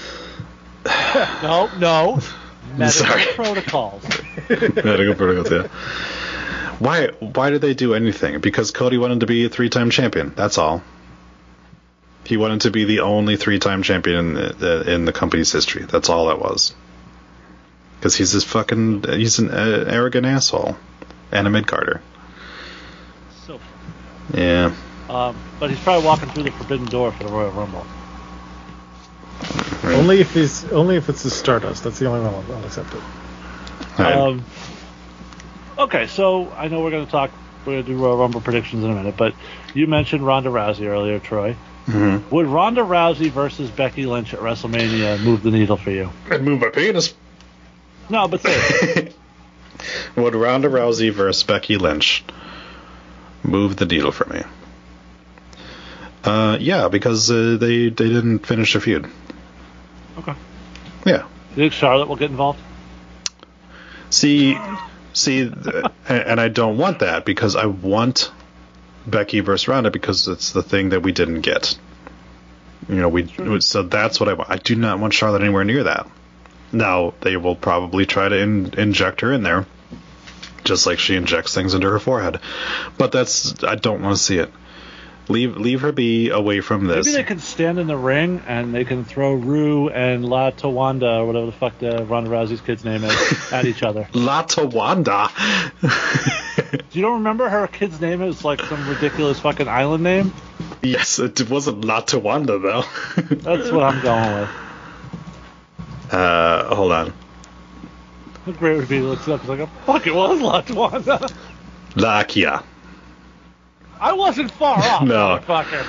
No, no. Medical Sorry. protocols. Medical protocols, yeah. Why? Why did they do anything? Because Cody wanted to be a three-time champion. That's all. He wanted to be the only three-time champion in the, in the company's history. That's all that was. Because he's this fucking he's an uh, arrogant asshole and a mid-carder. So, Yeah. um, but he's probably walking through the forbidden door for the Royal Rumble. Right. Only if he's only if it's the Stardust. That's the only one I'll, I'll accept it. Right. Um, okay, so I know we're going to talk. We're going to do Royal Rumble predictions in a minute, but you mentioned Ronda Rousey earlier, Troy. Mm-hmm. Would Ronda Rousey versus Becky Lynch at WrestleMania move the needle for you? I'd move my penis. No, but say Would Ronda Rousey versus Becky Lynch move the needle for me? Uh, yeah, because uh, they they didn't finish the feud. Okay. Yeah. You think Charlotte will get involved? See, see, th- and I don't want that because I want Becky versus Ronda because it's the thing that we didn't get. You know, we so that's what I want. I do not want Charlotte anywhere near that. Now they will probably try to in, inject her in there, just like she injects things into her forehead. But that's I don't want to see it. Leave leave her be away from this. Maybe they can stand in the ring and they can throw Rue and La Tawanda, or whatever the fuck the Ronda Rousey's kid's name is, at each other. La Tawanda. Do you don't remember her kid's name is like some ridiculous fucking island name? Yes, it wasn't La Tawanda though. That's what I'm going with. Uh, hold on. How great would it be to look it up? It's like, oh, fuck, it was Latuanda. Lakia. I wasn't far off, No. motherfucker.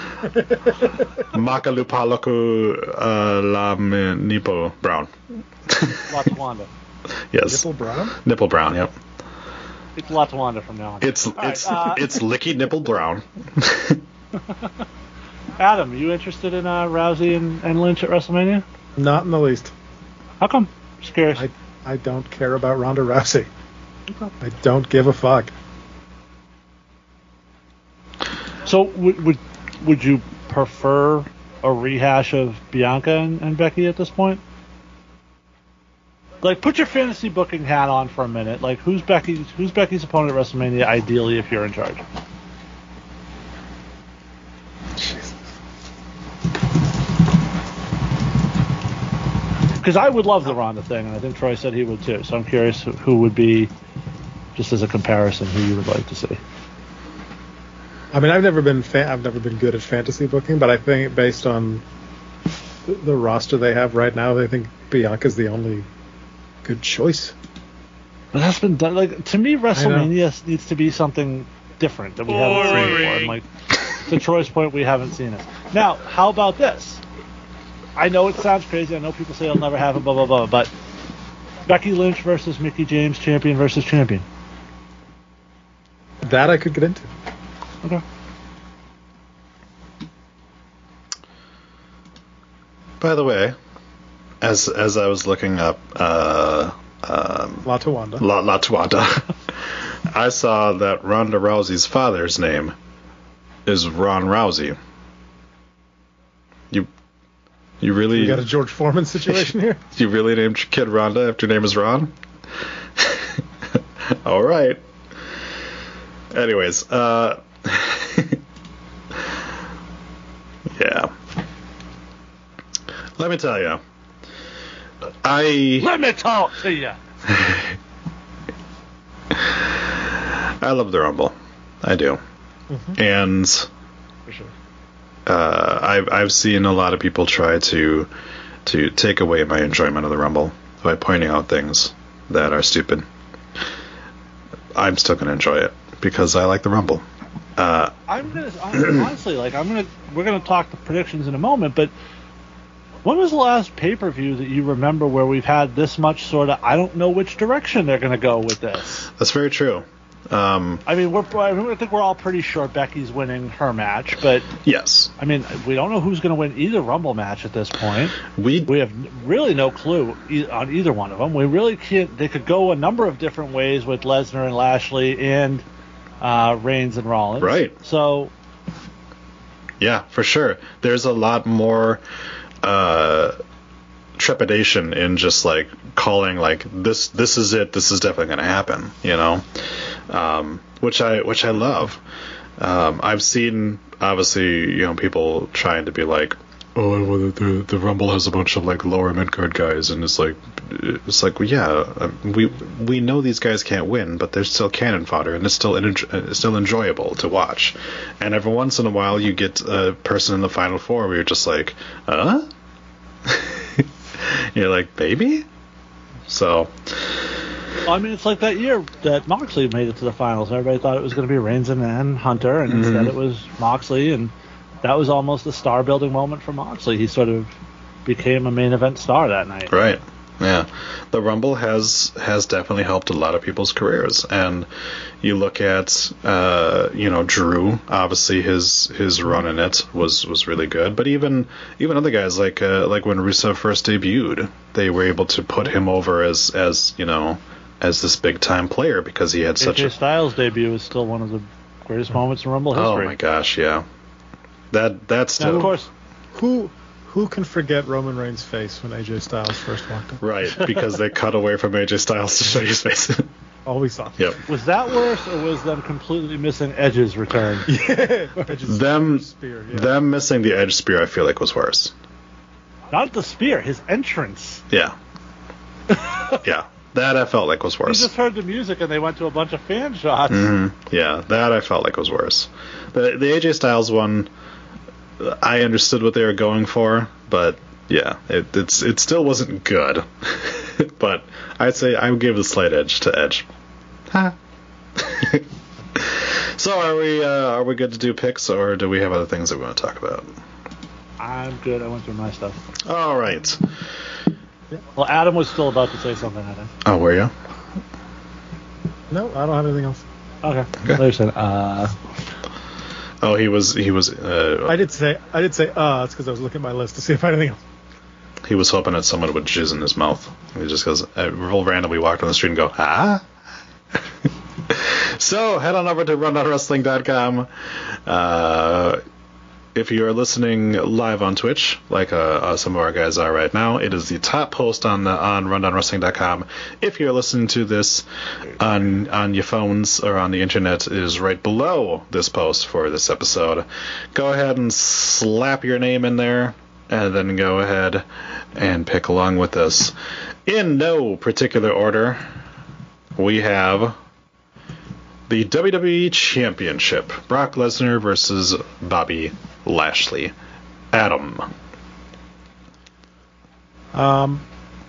Makalupalaku uh, Lam Nipo Brown. Latuanda. Yes. Nipple Brown? Nipple Brown, yep. It's Latuanda from now on. It's All right, it's uh, it's Licky Nipple Brown. Adam, you interested in uh, Rousey and, and Lynch at WrestleMania? Not in the least. How come? Just curious. I, I don't care about Ronda Rousey. I don't give a fuck. So would would would you prefer a rehash of Bianca and, and Becky at this point? Like, put your fantasy booking hat on for a minute. Like, who's Becky's who's Becky's opponent at WrestleMania? Ideally, if you're in charge. Because I would love the Ronda thing, and I think Troy said he would too. So I'm curious who, who would be, just as a comparison, who you would like to see. I mean, I've never been fa- I've never been good at fantasy booking, but I think based on the, the roster they have right now, I think Bianca's the only good choice. But that's been done. Like, to me, WrestleMania needs to be something different that we haven't seen before. And like, to Troy's point, we haven't seen it. Now, how about this? I know it sounds crazy. I know people say it'll never happen, blah, blah, blah. But Becky Lynch versus Mickie James, champion versus champion. That I could get into. Okay. By the way, as as I was looking up uh, um, Latuanda. La Latuanda, I saw that Ronda Rousey's father's name is Ron Rousey. You you really You got a George Foreman situation here? You really named your kid Ronda after your name is Ron? All right. Anyways, uh, yeah. Let me tell you, I Let me talk to you. I love the Rumble, I do, Mm-hmm. and For sure. uh, I've I've seen a lot of people try to to take away my enjoyment of the Rumble by pointing out things that are stupid. I'm still gonna enjoy it because I like the Rumble. Uh, I'm gonna I'm, honestly like I'm gonna we're gonna talk the predictions in a moment, but when was the last pay per view that you remember where we've had this much sort of I don't know which direction they're gonna go with this? that's very true. Um, I mean, we're I, mean, I think we're all pretty sure Becky's winning her match, but yes, I mean, we don't know who's going to win either Rumble match at this point. we We have really no clue e- on either one of them. We really can't. They could go a number of different ways with Lesnar and Lashley and uh, Reigns and Rollins. Right. So yeah, for sure. There's a lot more uh, trepidation in just like calling like this. This is it. This is definitely going to happen. You know. Um, which I which I love. Um, I've seen obviously you know people trying to be like, oh well, the the Rumble has a bunch of like lower mid card guys, and it's like it's like well, yeah we we know these guys can't win, but they're still cannon fodder, and it's still it's still enjoyable to watch. And every once in a while you get a person in the final four where you're just like, huh? You're like, baby. So. I mean, it's like that year that Moxley made it to the finals. Everybody thought it was going to be Reigns and, and Hunter, and mm-hmm. instead it was Moxley, and that was almost a star-building moment for Moxley. He sort of became a main event star that night. Right. Yeah. The Rumble has has definitely helped a lot of people's careers, and you look at uh, you know Drew. Obviously, his his run in it was, was really good, but even even other guys like uh, like when Rusev first debuted, they were able to put him over as as you know. as this big time player because he had such A J a Styles debut is still one of the greatest moments in Rumble history. Oh my gosh, yeah. That that's still now, of course. Who who can forget Roman Reigns' face when A J Styles first walked in? Right, because they cut away from A J Styles to show his face. All we saw. Yep. Was that worse, or was them completely missing Edge's return? Yeah. Edge's them spear, yeah. them missing the Edge spear, I feel like was worse. Not the spear, his entrance. Yeah. Yeah. That I felt like was worse. You just heard the music and they went to a bunch of fan shots. Mm-hmm. Yeah, that I felt like was worse. The the A J Styles one, I understood what they were going for, but yeah, it it's it still wasn't good, but I'd say I would give a slight edge to Edge. Huh. So are we uh, are we good to do picks, or do we have other things that we want to talk about? I'm good. I went through my stuff. All right. Well, Adam was still about to say something, I think. Oh, were you? No, I don't have anything else. Okay. okay. Listen, uh... Oh, he was he was. Uh, I did say I did say uh. It's because I was looking at my list to see if I had anything else. He was hoping that someone would jizz in his mouth. He just goes, uh, real randomly walked on the street and go, ah. So head on over to rundown wrestling dot com. Uh, if you are listening live on Twitch, like uh, uh, some of our guys are right now, it is the top post on the on rundown wrestling dot com. If you're listening to this on on your phones or on the internet, it is right below this post for this episode. Go ahead and slap your name in there, and then go ahead and pick along with us. In no particular order, we have the W W E Championship. Brock Lesnar versus Bobby Lashley. Adam. Um,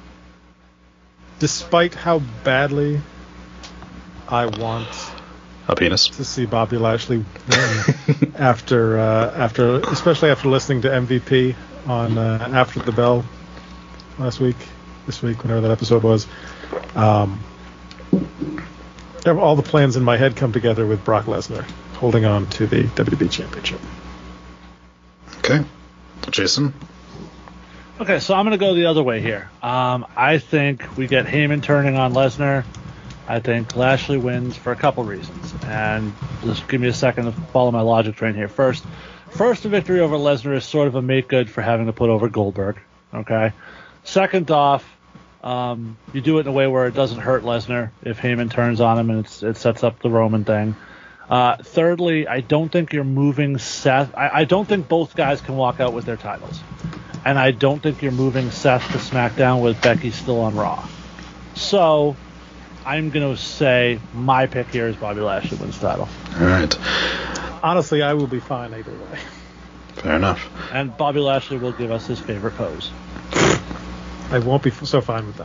despite how badly I want a penis to see Bobby Lashley win after, uh, after, especially after listening to M V P on uh, After the Bell last week, this week, whenever that episode was. Um, all the plans in my head come together with Brock Lesnar holding on to the W W E Championship. Okay. Jason? Okay, so I'm going to go the other way here. Um, I think we get Heyman turning on Lesnar. I think Lashley wins for a couple reasons. And just give me a second to follow my logic train here. First, first, the victory over Lesnar is sort of a make good for having to put over Goldberg. Okay? Second off, Um, you do it in a way where it doesn't hurt Lesnar if Heyman turns on him and it's, it sets up the Roman thing. Uh, thirdly, I don't think you're moving Seth. I, I don't think both guys can walk out with their titles. And I don't think you're moving Seth to SmackDown with Becky still on Raw. So I'm going to say my pick here is Bobby Lashley wins the title. All right. Honestly, I will be fine either way. Fair enough. And Bobby Lashley will give us his favorite pose. I won't be so fine with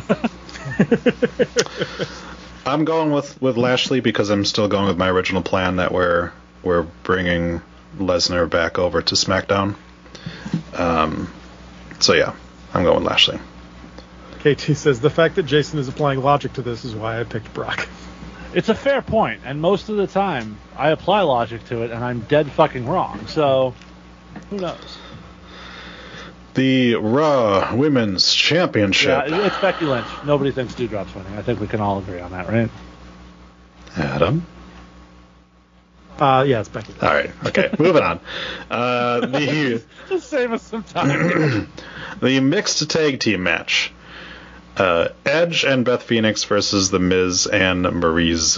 that. I'm going with, with Lashley because I'm still going with my original plan that we're we're bringing Lesnar back over to SmackDown. Um, so yeah, I'm going with Lashley. K T says the fact that Jason is applying logic to this is why I picked Brock. It's a fair point, and most of the time I apply logic to it, and I'm dead fucking wrong. So who knows? The Raw Women's Championship. Yeah, it's Becky Lynch. Nobody thinks Doudrop's winning. I think we can all agree on that, right? Adam? Uh, yeah, it's Becky. All right. Okay, moving on. Uh, the Just save us some time. The mixed tag team match. Uh, Edge and Beth Phoenix versus The Miz and Maryse.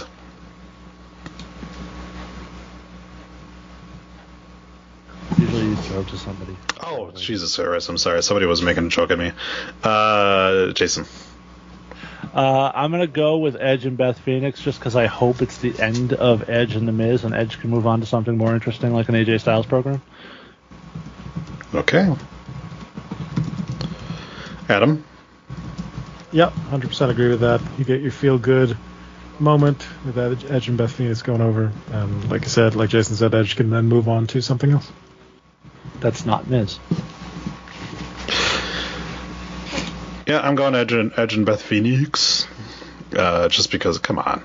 Usually you throw to somebody. Oh, Jesus Christ. I'm sorry. Somebody was making a joke at me. Uh, Jason. Uh, I'm going to go with Edge and Beth Phoenix just because I hope it's the end of Edge and The Miz and Edge can move on to something more interesting like an A J Styles program. Okay. Adam? Yep, one hundred percent agree with that. You get your feel-good moment with that Edge and Beth Phoenix going over. And like I said, like Jason said, Edge can then move on to something else. That's not Miz. Yeah, I'm going Edge and, Edge and Beth Phoenix. Uh, just because, come on.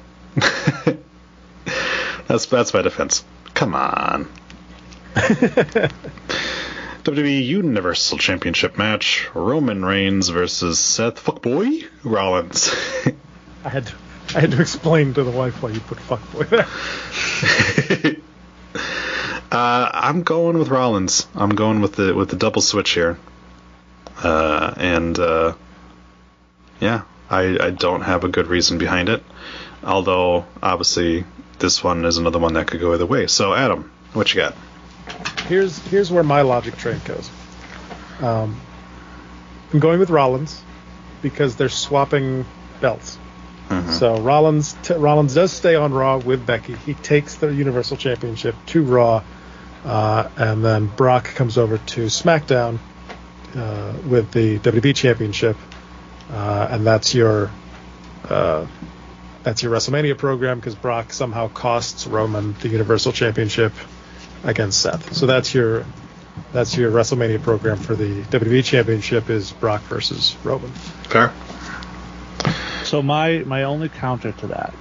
that's that's my defense. Come on. W W E Universal Championship match. Roman Reigns versus Seth Fuckboy Rollins. I had to, I had to explain to the wife why you put Fuckboy there. uh, I'm going with Rollins. I'm going with the with the double switch here. Uh, and uh, yeah, I, I don't have a good reason behind it. Although, obviously, this one is another one that could go either way. So, Adam, what you got? Here's here's where my logic train goes. Um, I'm going with Rollins because they're swapping belts. Mm-hmm. So Rollins t- Rollins does stay on Raw with Becky. He takes the Universal Championship to Raw, uh, and then Brock comes over to SmackDown uh, with the W W E Championship, uh, and that's your uh, that's your WrestleMania program because Brock somehow costs Roman the Universal Championship against Seth. So that's your that's your WrestleMania program for the W W E Championship is Brock versus Roman. Fair. So my my only counter to that,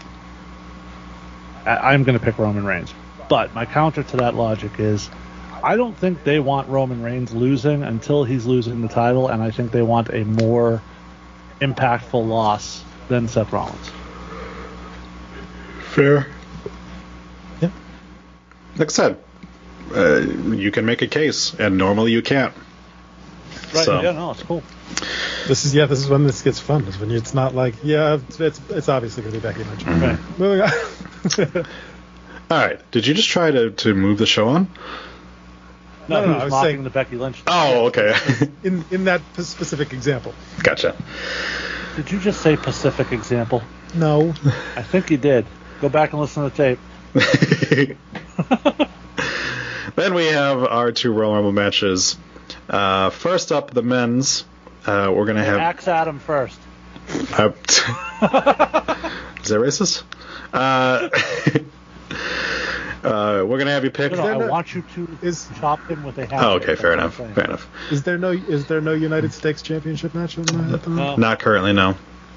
I, I'm going to pick Roman Reigns, but my counter to that logic is, I don't think they want Roman Reigns losing until he's losing the title, and I think they want a more impactful loss than Seth Rollins. Fair. Yeah. Like I said, uh, you can make a case, and normally you can't. Right? So. Yeah, no, it's cool. This is yeah. This is when this gets fun. Is when it's not like yeah. It's it's, it's obviously going to be Becky Lynch. Mm-hmm. Right. Moving on. All right. Did you just try to, to move the show on? No, No, no, he no, was I was mocking saying- the Becky Lynch. Oh, okay. in in that p- specific example. Gotcha. Did you just say Pacific example? No. I think you did. Go back and listen to the tape. Then we have our two Royal Rumble matches. Uh, first up, the men's. Uh, we're gonna have. Axe Adam first. Uh, is that racist? Uh, uh, we're gonna have you pick. No, no, I no- want you to is- chop him with a hatchet. Oh, okay, fair That's enough. what I'm Fair saying. enough. Is there no is there no United States Championship match on the, at the No. Not currently, no.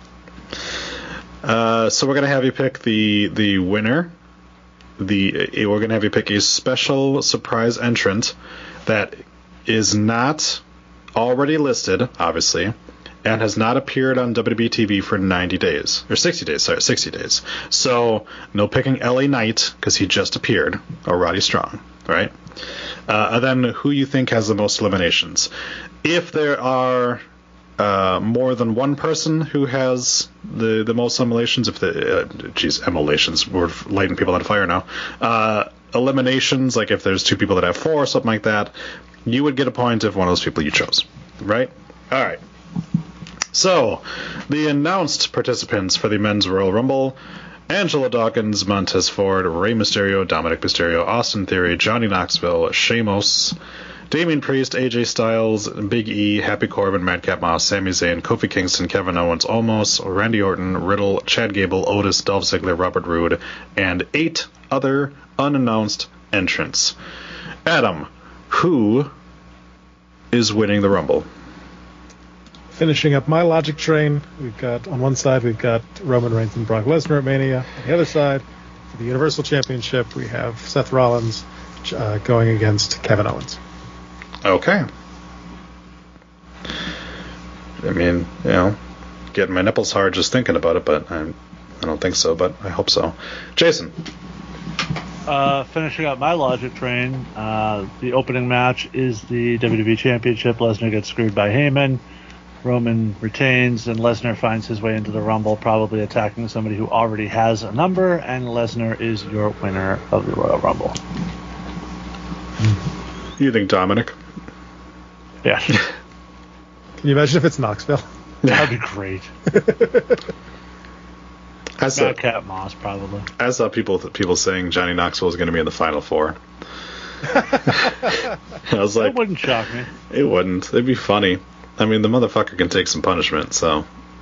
Uh, so we're gonna have you pick the the winner. The uh, we're gonna have you pick a special surprise entrant that is not already listed, obviously, and has not appeared on W W E T V for ninety days or sixty days. Sorry, sixty days. So no picking L A Knight because he just appeared, or Roddy Strong, right? Uh, and then who you think has the most eliminations. If there are uh, more than one person who has the, the most eliminations, if the, uh, geez, emulations, we're lighting people on fire now. Uh, eliminations, like if there's two people that have four or something like that, you would get a point if one of those people you chose, right? All right. So, the announced participants for the Men's Royal Rumble: Angelo Dawkins, Montez Ford, Rey Mysterio, Dominic Mysterio, Austin Theory, Johnny Knoxville, Sheamus, Damian Priest, A J Styles, Big E, Happy Corbin, Madcap Moss, Sami Zayn, Kofi Kingston, Kevin Owens, Omos, Randy Orton, Riddle, Chad Gable, Otis, Dolph Ziggler, Robert Roode, and eight other unannounced entrants. Adam, who is winning the Rumble? Finishing up my logic train, we've got on one side we've got Roman Reigns and Brock Lesnar at Mania. On the other side, for the Universal Championship, we have Seth Rollins uh, going against Kevin Owens. Okay. I mean, you know, getting my nipples hard just thinking about it, but I'm, I don't think so, but I hope so. Jason. Uh, finishing up my logic train, uh, the opening match is the W W E Championship. Lesnar gets screwed by Heyman. Roman retains, and Lesnar finds his way into the Rumble, probably attacking somebody who already has a number, and Lesnar is your winner of the Royal Rumble. You think Dominic? Yeah. Can you imagine if it's Knoxville? That'd be great. I saw, Madcap Moss, probably. I saw people people saying Johnny Knoxville is going to be in the Final Four. I was like, That wouldn't shock me. it wouldn't. It'd be funny. I mean, the motherfucker can take some punishment, so.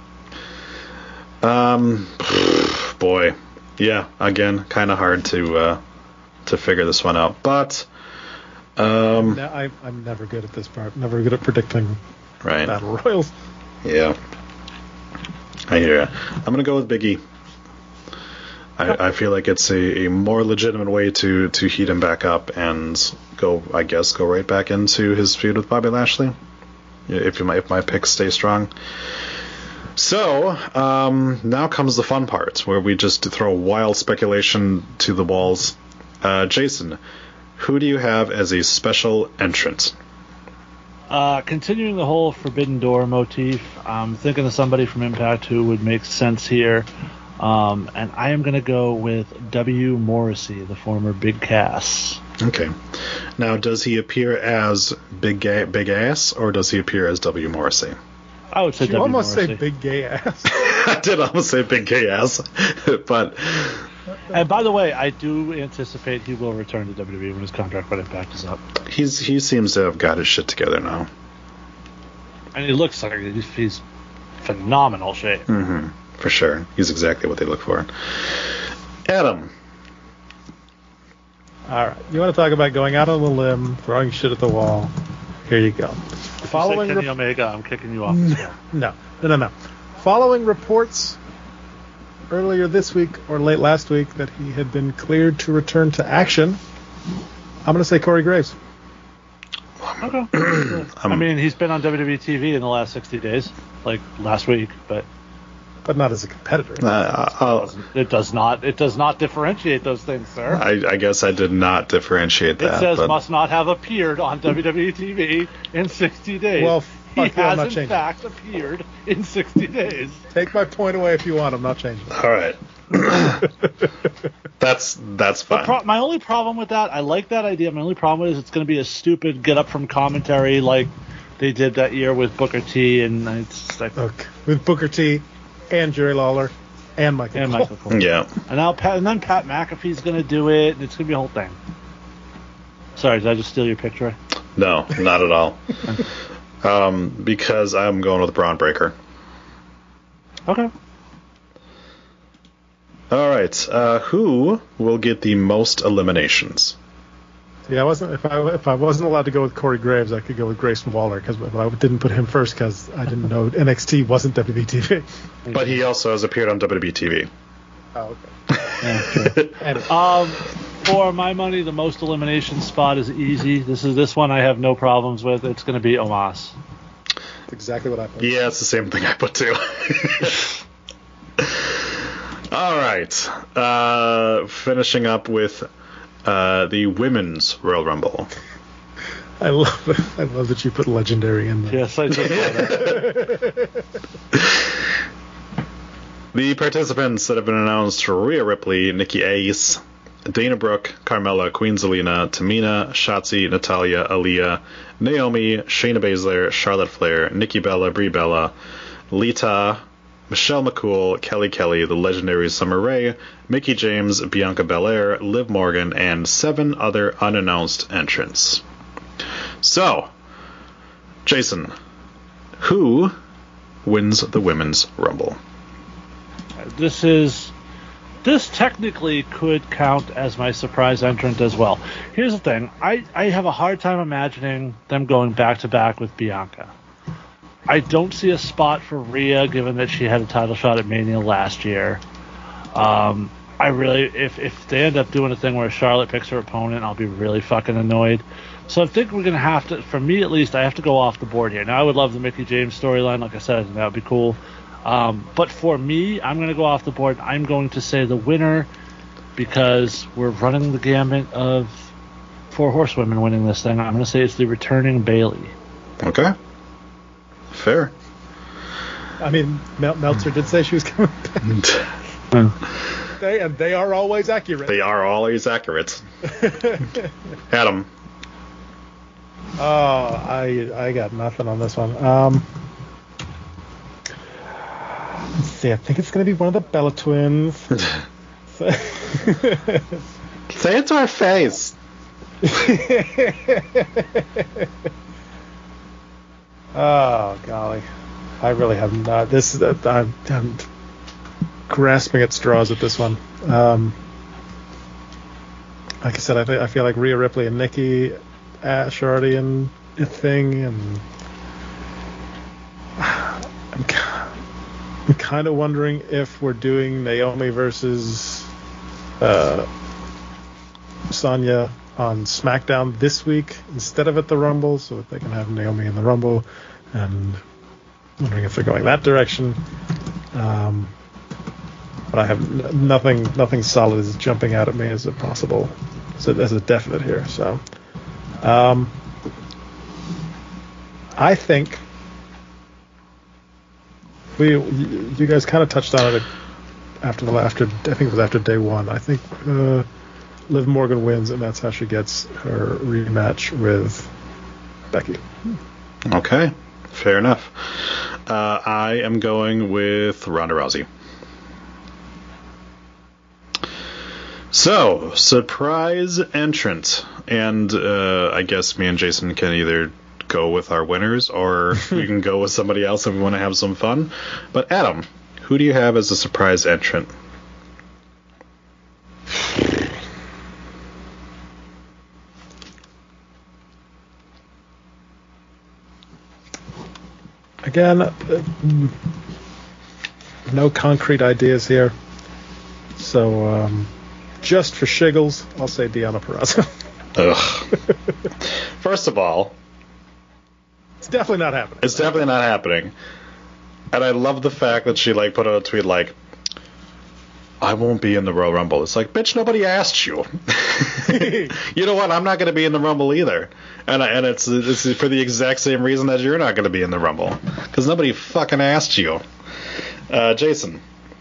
Um, boy, yeah. Again, kind of hard to uh, to figure this one out, but um, No, I, I'm never good at this part. Never good at predicting right, battle royals. yeah. I hear ya. I'm gonna go with Big E. I, I feel like it's a, a more legitimate way to, to heat him back up and go, I guess, go right back into his feud with Bobby Lashley. If you, if my picks stay strong. So, um, now comes the fun part, where we just throw wild speculation to the walls. Uh, Jason, who do you have as a special entrant? Uh, continuing the whole Forbidden Door motif, I'm thinking of somebody from Impact who would make sense here. Um, and I am going to go with W. Morrissey, the former Big Cass. Okay. Now, does he appear as Big Ga- Big Ass, or does he appear as W. Morrissey? I would say You W. almost Morrissey. say big gay ass. I did almost say Big Gay Ass, but And by the way, I do anticipate he will return to W W E when his contract with Impact is up. he's he seems to have got his shit together now. And he looks like he's, he's phenomenal shape. Mm-hmm. For sure. He's exactly what they look for. Adam. All right. You want to talk about going out on a limb, throwing shit at the wall? Here you go. If Following you say Kenny rep- Omega, I'm kicking you off the show. No, no, no, no. Following reports earlier this week or late last week that he had been cleared to return to action, I'm going to say Corey Graves. Okay. I mean, he's been on W W E T V in the last sixty days, like last week, but but not as a competitor. Uh, I'll, it does not. It does not differentiate those things, sir. I, I guess I did not differentiate that. It says but... must not have appeared on W W E T V in sixty days. Well, he fuck you, I'm has not in changing. fact appeared in sixty days. Take my point away if you want. I'm not changing. All right. that's that's fine. Pro- my only problem with that, I like that idea. My only problem is it's going to be a stupid get up from commentary like they did that year with Booker T. And it's like okay. With Booker T. and Jerry Lawler and Michael and Cole. Michael Cole. Yeah. And now Pat, and then Pat McAfee's going to do it, and it's going to be a whole thing. Sorry, did I just steal your picture? No, not at all. um, because I'm going with Braun Breaker. Okay. All right. Uh, who will get the most eliminations? Yeah, I wasn't. If I if I wasn't allowed to go with Corey Graves, I could go with Grayson Waller because I didn't put him first because I didn't know N X T wasn't W W E T V. But he also has appeared on W W E T V. Oh, okay. Yeah, sure. um, for my money, the most elimination spot is easy. This is this one I have no problems with. It's going to be Omos. That's exactly what I put. Yeah, it's the same thing I put too. All right. Uh, finishing up with uh, the women's Royal Rumble. I love it. I love that you put legendary in there. Yes, I just saw that. The participants that have been announced: Rhea Ripley, Nikki Ace, Dana Brooke, Carmella, Queen Zelina, Tamina, Shotzi, Natalya, Aaliyah, Naomi, Shayna Baszler, Charlotte Flair, Nikki Bella, Brie Bella, Lita, Michelle McCool, Kelly Kelly, the legendary Summer Rae, Mickie James, Bianca Belair, Liv Morgan, and seven other unannounced entrants. So, Jason, who wins the Women's Rumble? This is this technically could count as my surprise entrant as well. Here's the thing. I, I have a hard time imagining them going back to back with Bianca. I don't see a spot for Rhea given that she had a title shot at Mania last year. Um, I really if if they end up doing a thing where Charlotte picks her opponent, I'll be really fucking annoyed. So I think we're gonna have to, for me at least, I have to go off the board here. Now I would love the Mickie James storyline, like I said, I think that would be cool. Um, but for me, I'm going to go off the board. I'm going to say the winner because we're running the gamut of four horsewomen winning this thing. I'm going to say it's the returning Bayley. Okay. Fair. I mean, Mel- Meltzer did say she was coming back. they, and they are always accurate. They are always accurate. Adam. Oh, I I got nothing on this one. Um, let's see. I think it's going to be one of the Bella twins. Say it to our face. Oh golly, I really have not. This uh, I'm, I'm grasping at straws at this one. Um, like I said, I, th- I feel like Rhea Ripley and Nikki Ash are already in a thing, and I'm, I'm kind of wondering if we're doing Naomi versus uh, Sonya on SmackDown this week instead of at the Rumble, so that they can have Naomi in the Rumble, and wondering if they're going that direction. Um, but I have n- nothing, nothing solid is jumping out at me as a possible, as a, as a definite here. So, um, I think we, you guys kind of touched on it after the after I think it was after day one. I think. Uh, Liv Morgan wins, and that's how she gets her rematch with Becky. Okay, fair enough. Uh, I am going with Ronda Rousey. So, surprise entrant. And uh, I guess me and Jason can either go with our winners, or we can go with somebody else if we want to have some fun. But Adam, who do you have as a surprise entrant? Again, uh, no concrete ideas here. So, um, just for shiggles, I'll say Deonna Purrazzo. Ugh. First of all, it's definitely not happening. It's definitely not happening. And I love the fact that she like put out a tweet like, I won't be in the Royal Rumble. It's like, bitch, nobody asked you. You know what? I'm not going to be in the Rumble either. And and it's, it's for the exact same reason that you're not going to be in the Rumble. Because nobody fucking asked you. Uh, Jason.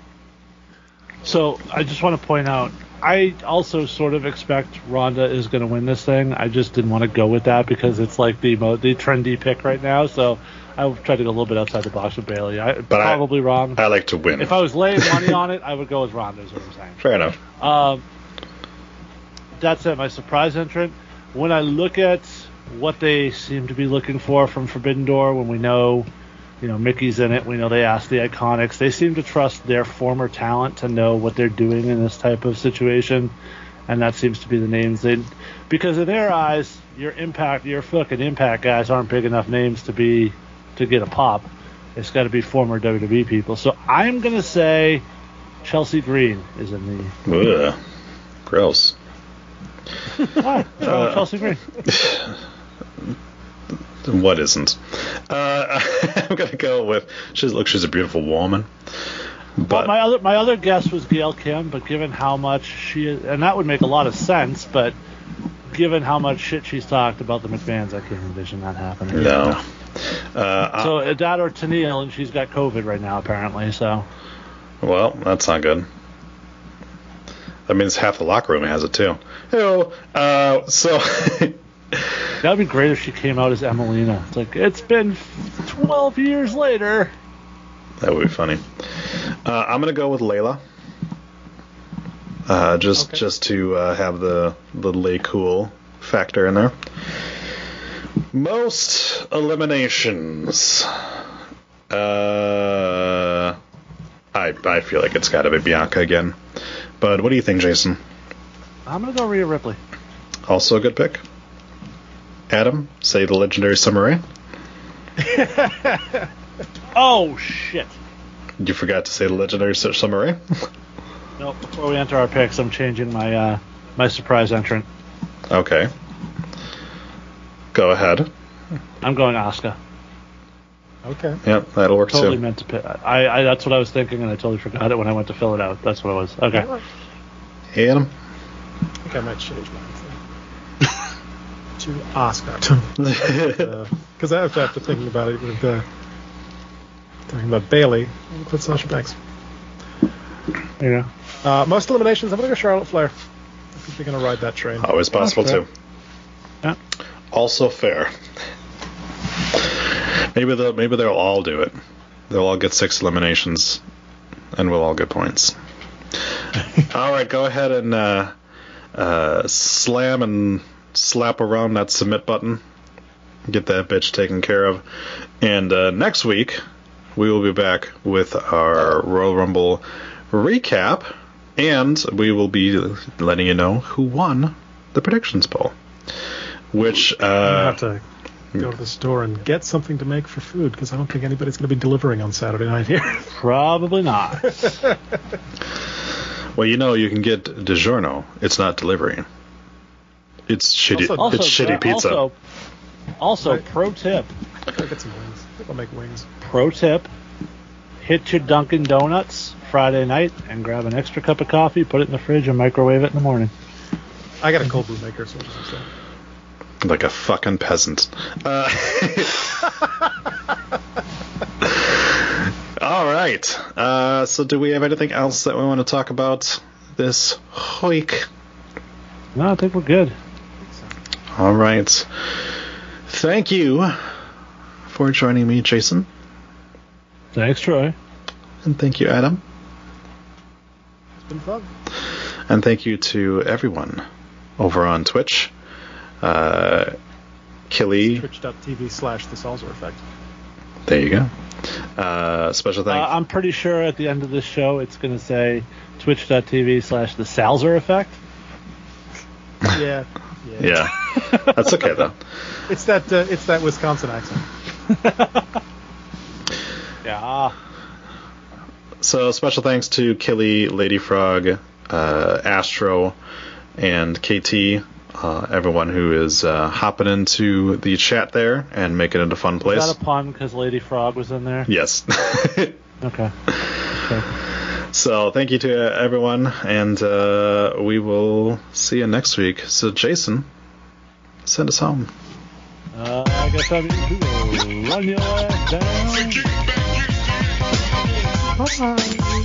So I just want to point out, I also sort of expect Ronda is going to win this thing. I just didn't want to go with that because it's like the mo- the trendy pick right now. So I would try to go a little bit outside the box with Bailey. I, but probably I, wrong. I like to win. If I was laying money on it, I would go with Ronda, is what I'm saying. Fair enough. Um, that's it, my surprise entrant. When I look at what they seem to be looking for from Forbidden Door, when we know, you know, Mickey's in it, we know they asked the Iconics, they seem to trust their former talent to know what they're doing in this type of situation, and that seems to be the names they, because in their eyes, your Impact, your fucking Impact guys aren't big enough names to be, to get a pop. It's got to be former W W E people. So I'm going to say Chelsea Green is in the... Ugh. Gross. Why? Uh, Chelsea Green. What isn't? Uh, I'm gonna go with. She's look. She's a beautiful woman. But well, my other my other guess was Gail Kim, but given how much she and that would make a lot of sense, but given how much shit she's talked about the McMahons, I can't envision that happening. No. Uh, so uh, that or Tenille, and she's got COVID right now apparently. So. Well, that's not good. That means half the locker room has it too. Ew. Uh, so. That would be great if she came out as Emelina. It's like, it's been twelve years later. That would be funny. Uh, I'm going to go with Layla. Uh, just okay. just to uh, have the, the lay cool factor in there. Most eliminations. Uh, I, I feel like it's got to be Bianca again. But what do you think, Jason? I'm going to go Rhea Ripley. Also a good pick. Adam, say the legendary Summer Rae. Oh, shit. You forgot to say the legendary Summer Rae? Nope. Before we enter our picks, I'm changing my uh, my surprise entrant. Okay. Go ahead. I'm going Asuka. Okay. Yep, that'll work totally too. Totally meant to pick. I, I, that's what I was thinking, and I totally forgot it when I went to fill it out. That's what it was. Okay. Hey, Adam. I think I might change mine. To Asuka. Because uh, after thinking about it, with uh, talking about Bailey, I'll put Sasha Banks. Yeah. Uh, most eliminations, I'm going to go Charlotte Flair. I think they're going to ride that train. Always possible, too. Yeah. Also fair. Maybe they'll, maybe they'll all do it. They'll all get six eliminations, and we'll all get points. All right, go ahead and uh, uh, slam and slap around that submit button. Get that bitch taken care of. And uh, next week, we will be back with our Royal Rumble recap, and we will be letting you know who won the predictions poll. Which uh, I have to go to the store and get something to make for food, because I don't think anybody's going to be delivering on Saturday night here. Probably not. Well, you know, you can get DiGiorno. It's not delivery. It's shitty. Also, also, it's shitty pizza. Also, also right. Pro tip. I'll get some wings. I think I'll make wings. Pro tip: hit your Dunkin' Donuts Friday night and grab an extra cup of coffee, put it in the fridge, and microwave it in the morning. I got a cold brew maker, so what does it say? Like a fucking peasant. Uh, all right. Uh, so, do we have anything else that we want to talk about this week? No, I think we're good. All right. Thank you for joining me, Jason. Thanks, Troy. And thank you, Adam. It's been fun. And thank you to everyone over on Twitch. Uh, Killy. Twitch.tv slash the Salzer Effect. There you go. Uh, special Uh, thanks. I'm pretty sure at the end of this show it's going to say twitch.tv slash the Salzer Effect. Yeah. Yeah. That's okay, though. It's that uh, it's that Wisconsin accent. Yeah. So special thanks to Killy, Lady Frog, uh, Astro, and K T, uh, everyone who is uh, hopping into the chat there and making it a fun place. Is that a pun because Lady Frog was in there? Yes. Okay. Okay. So thank you to everyone, and uh, we will see you next week. So Jason, send us home. Uh, I guess I'm going to run your ass down. Bye-bye.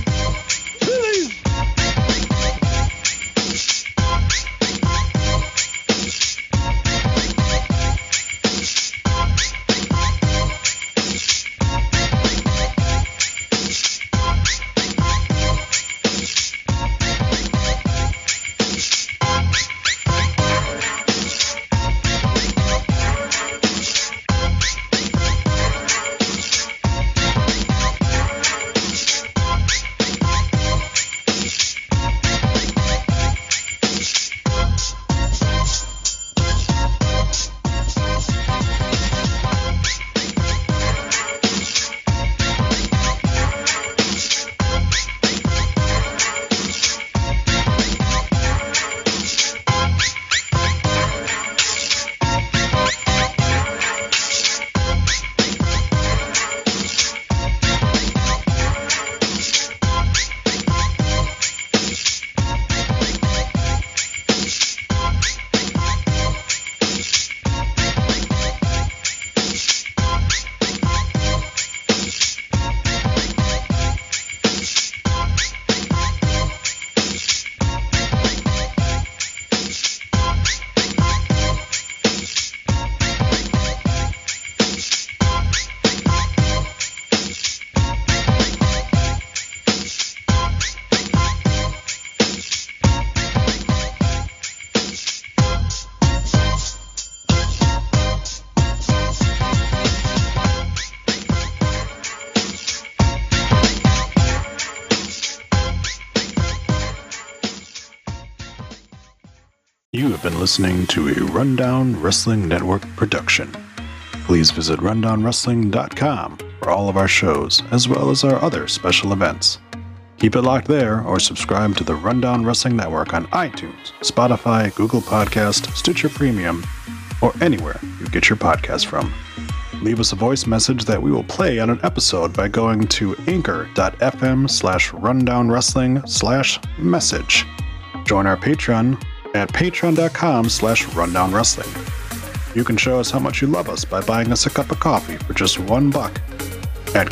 You have been listening to a Rundown Wrestling Network production. Please visit rundown wrestling dot com for all of our shows, as well as our other special events. Keep it locked there, or subscribe to the Rundown Wrestling Network on iTunes, Spotify, Google Podcast, Stitcher Premium, or anywhere you get your podcast from. Leave us a voice message that we will play on an episode by going to anchor.fm slash rundownwrestling slash message. Join our Patreon at patreon.com slash rundownwrestling. You can show us how much you love us by buying us a cup of coffee for just one buck at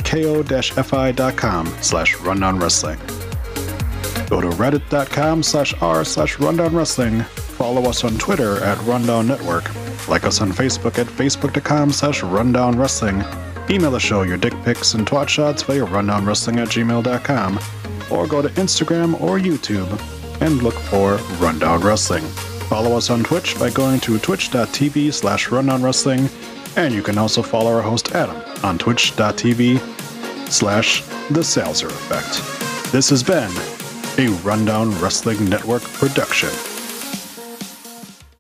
ko-fi.com slash rundownwrestling. Go to reddit.com slash r slash rundownwrestling. Follow us on Twitter at Rundown Network. Like us on Facebook at facebook.com slash rundownwrestling. Email the show your dick pics and twat shots via rundownwrestling at gmail.com. Or go to Instagram or YouTube and look for Rundown Wrestling. Follow us on Twitch by going to twitch.tv slash rundownwrestling, and you can also follow our host Adam on twitch.tv slash the Salzer Effect. This has been a Rundown Wrestling Network production.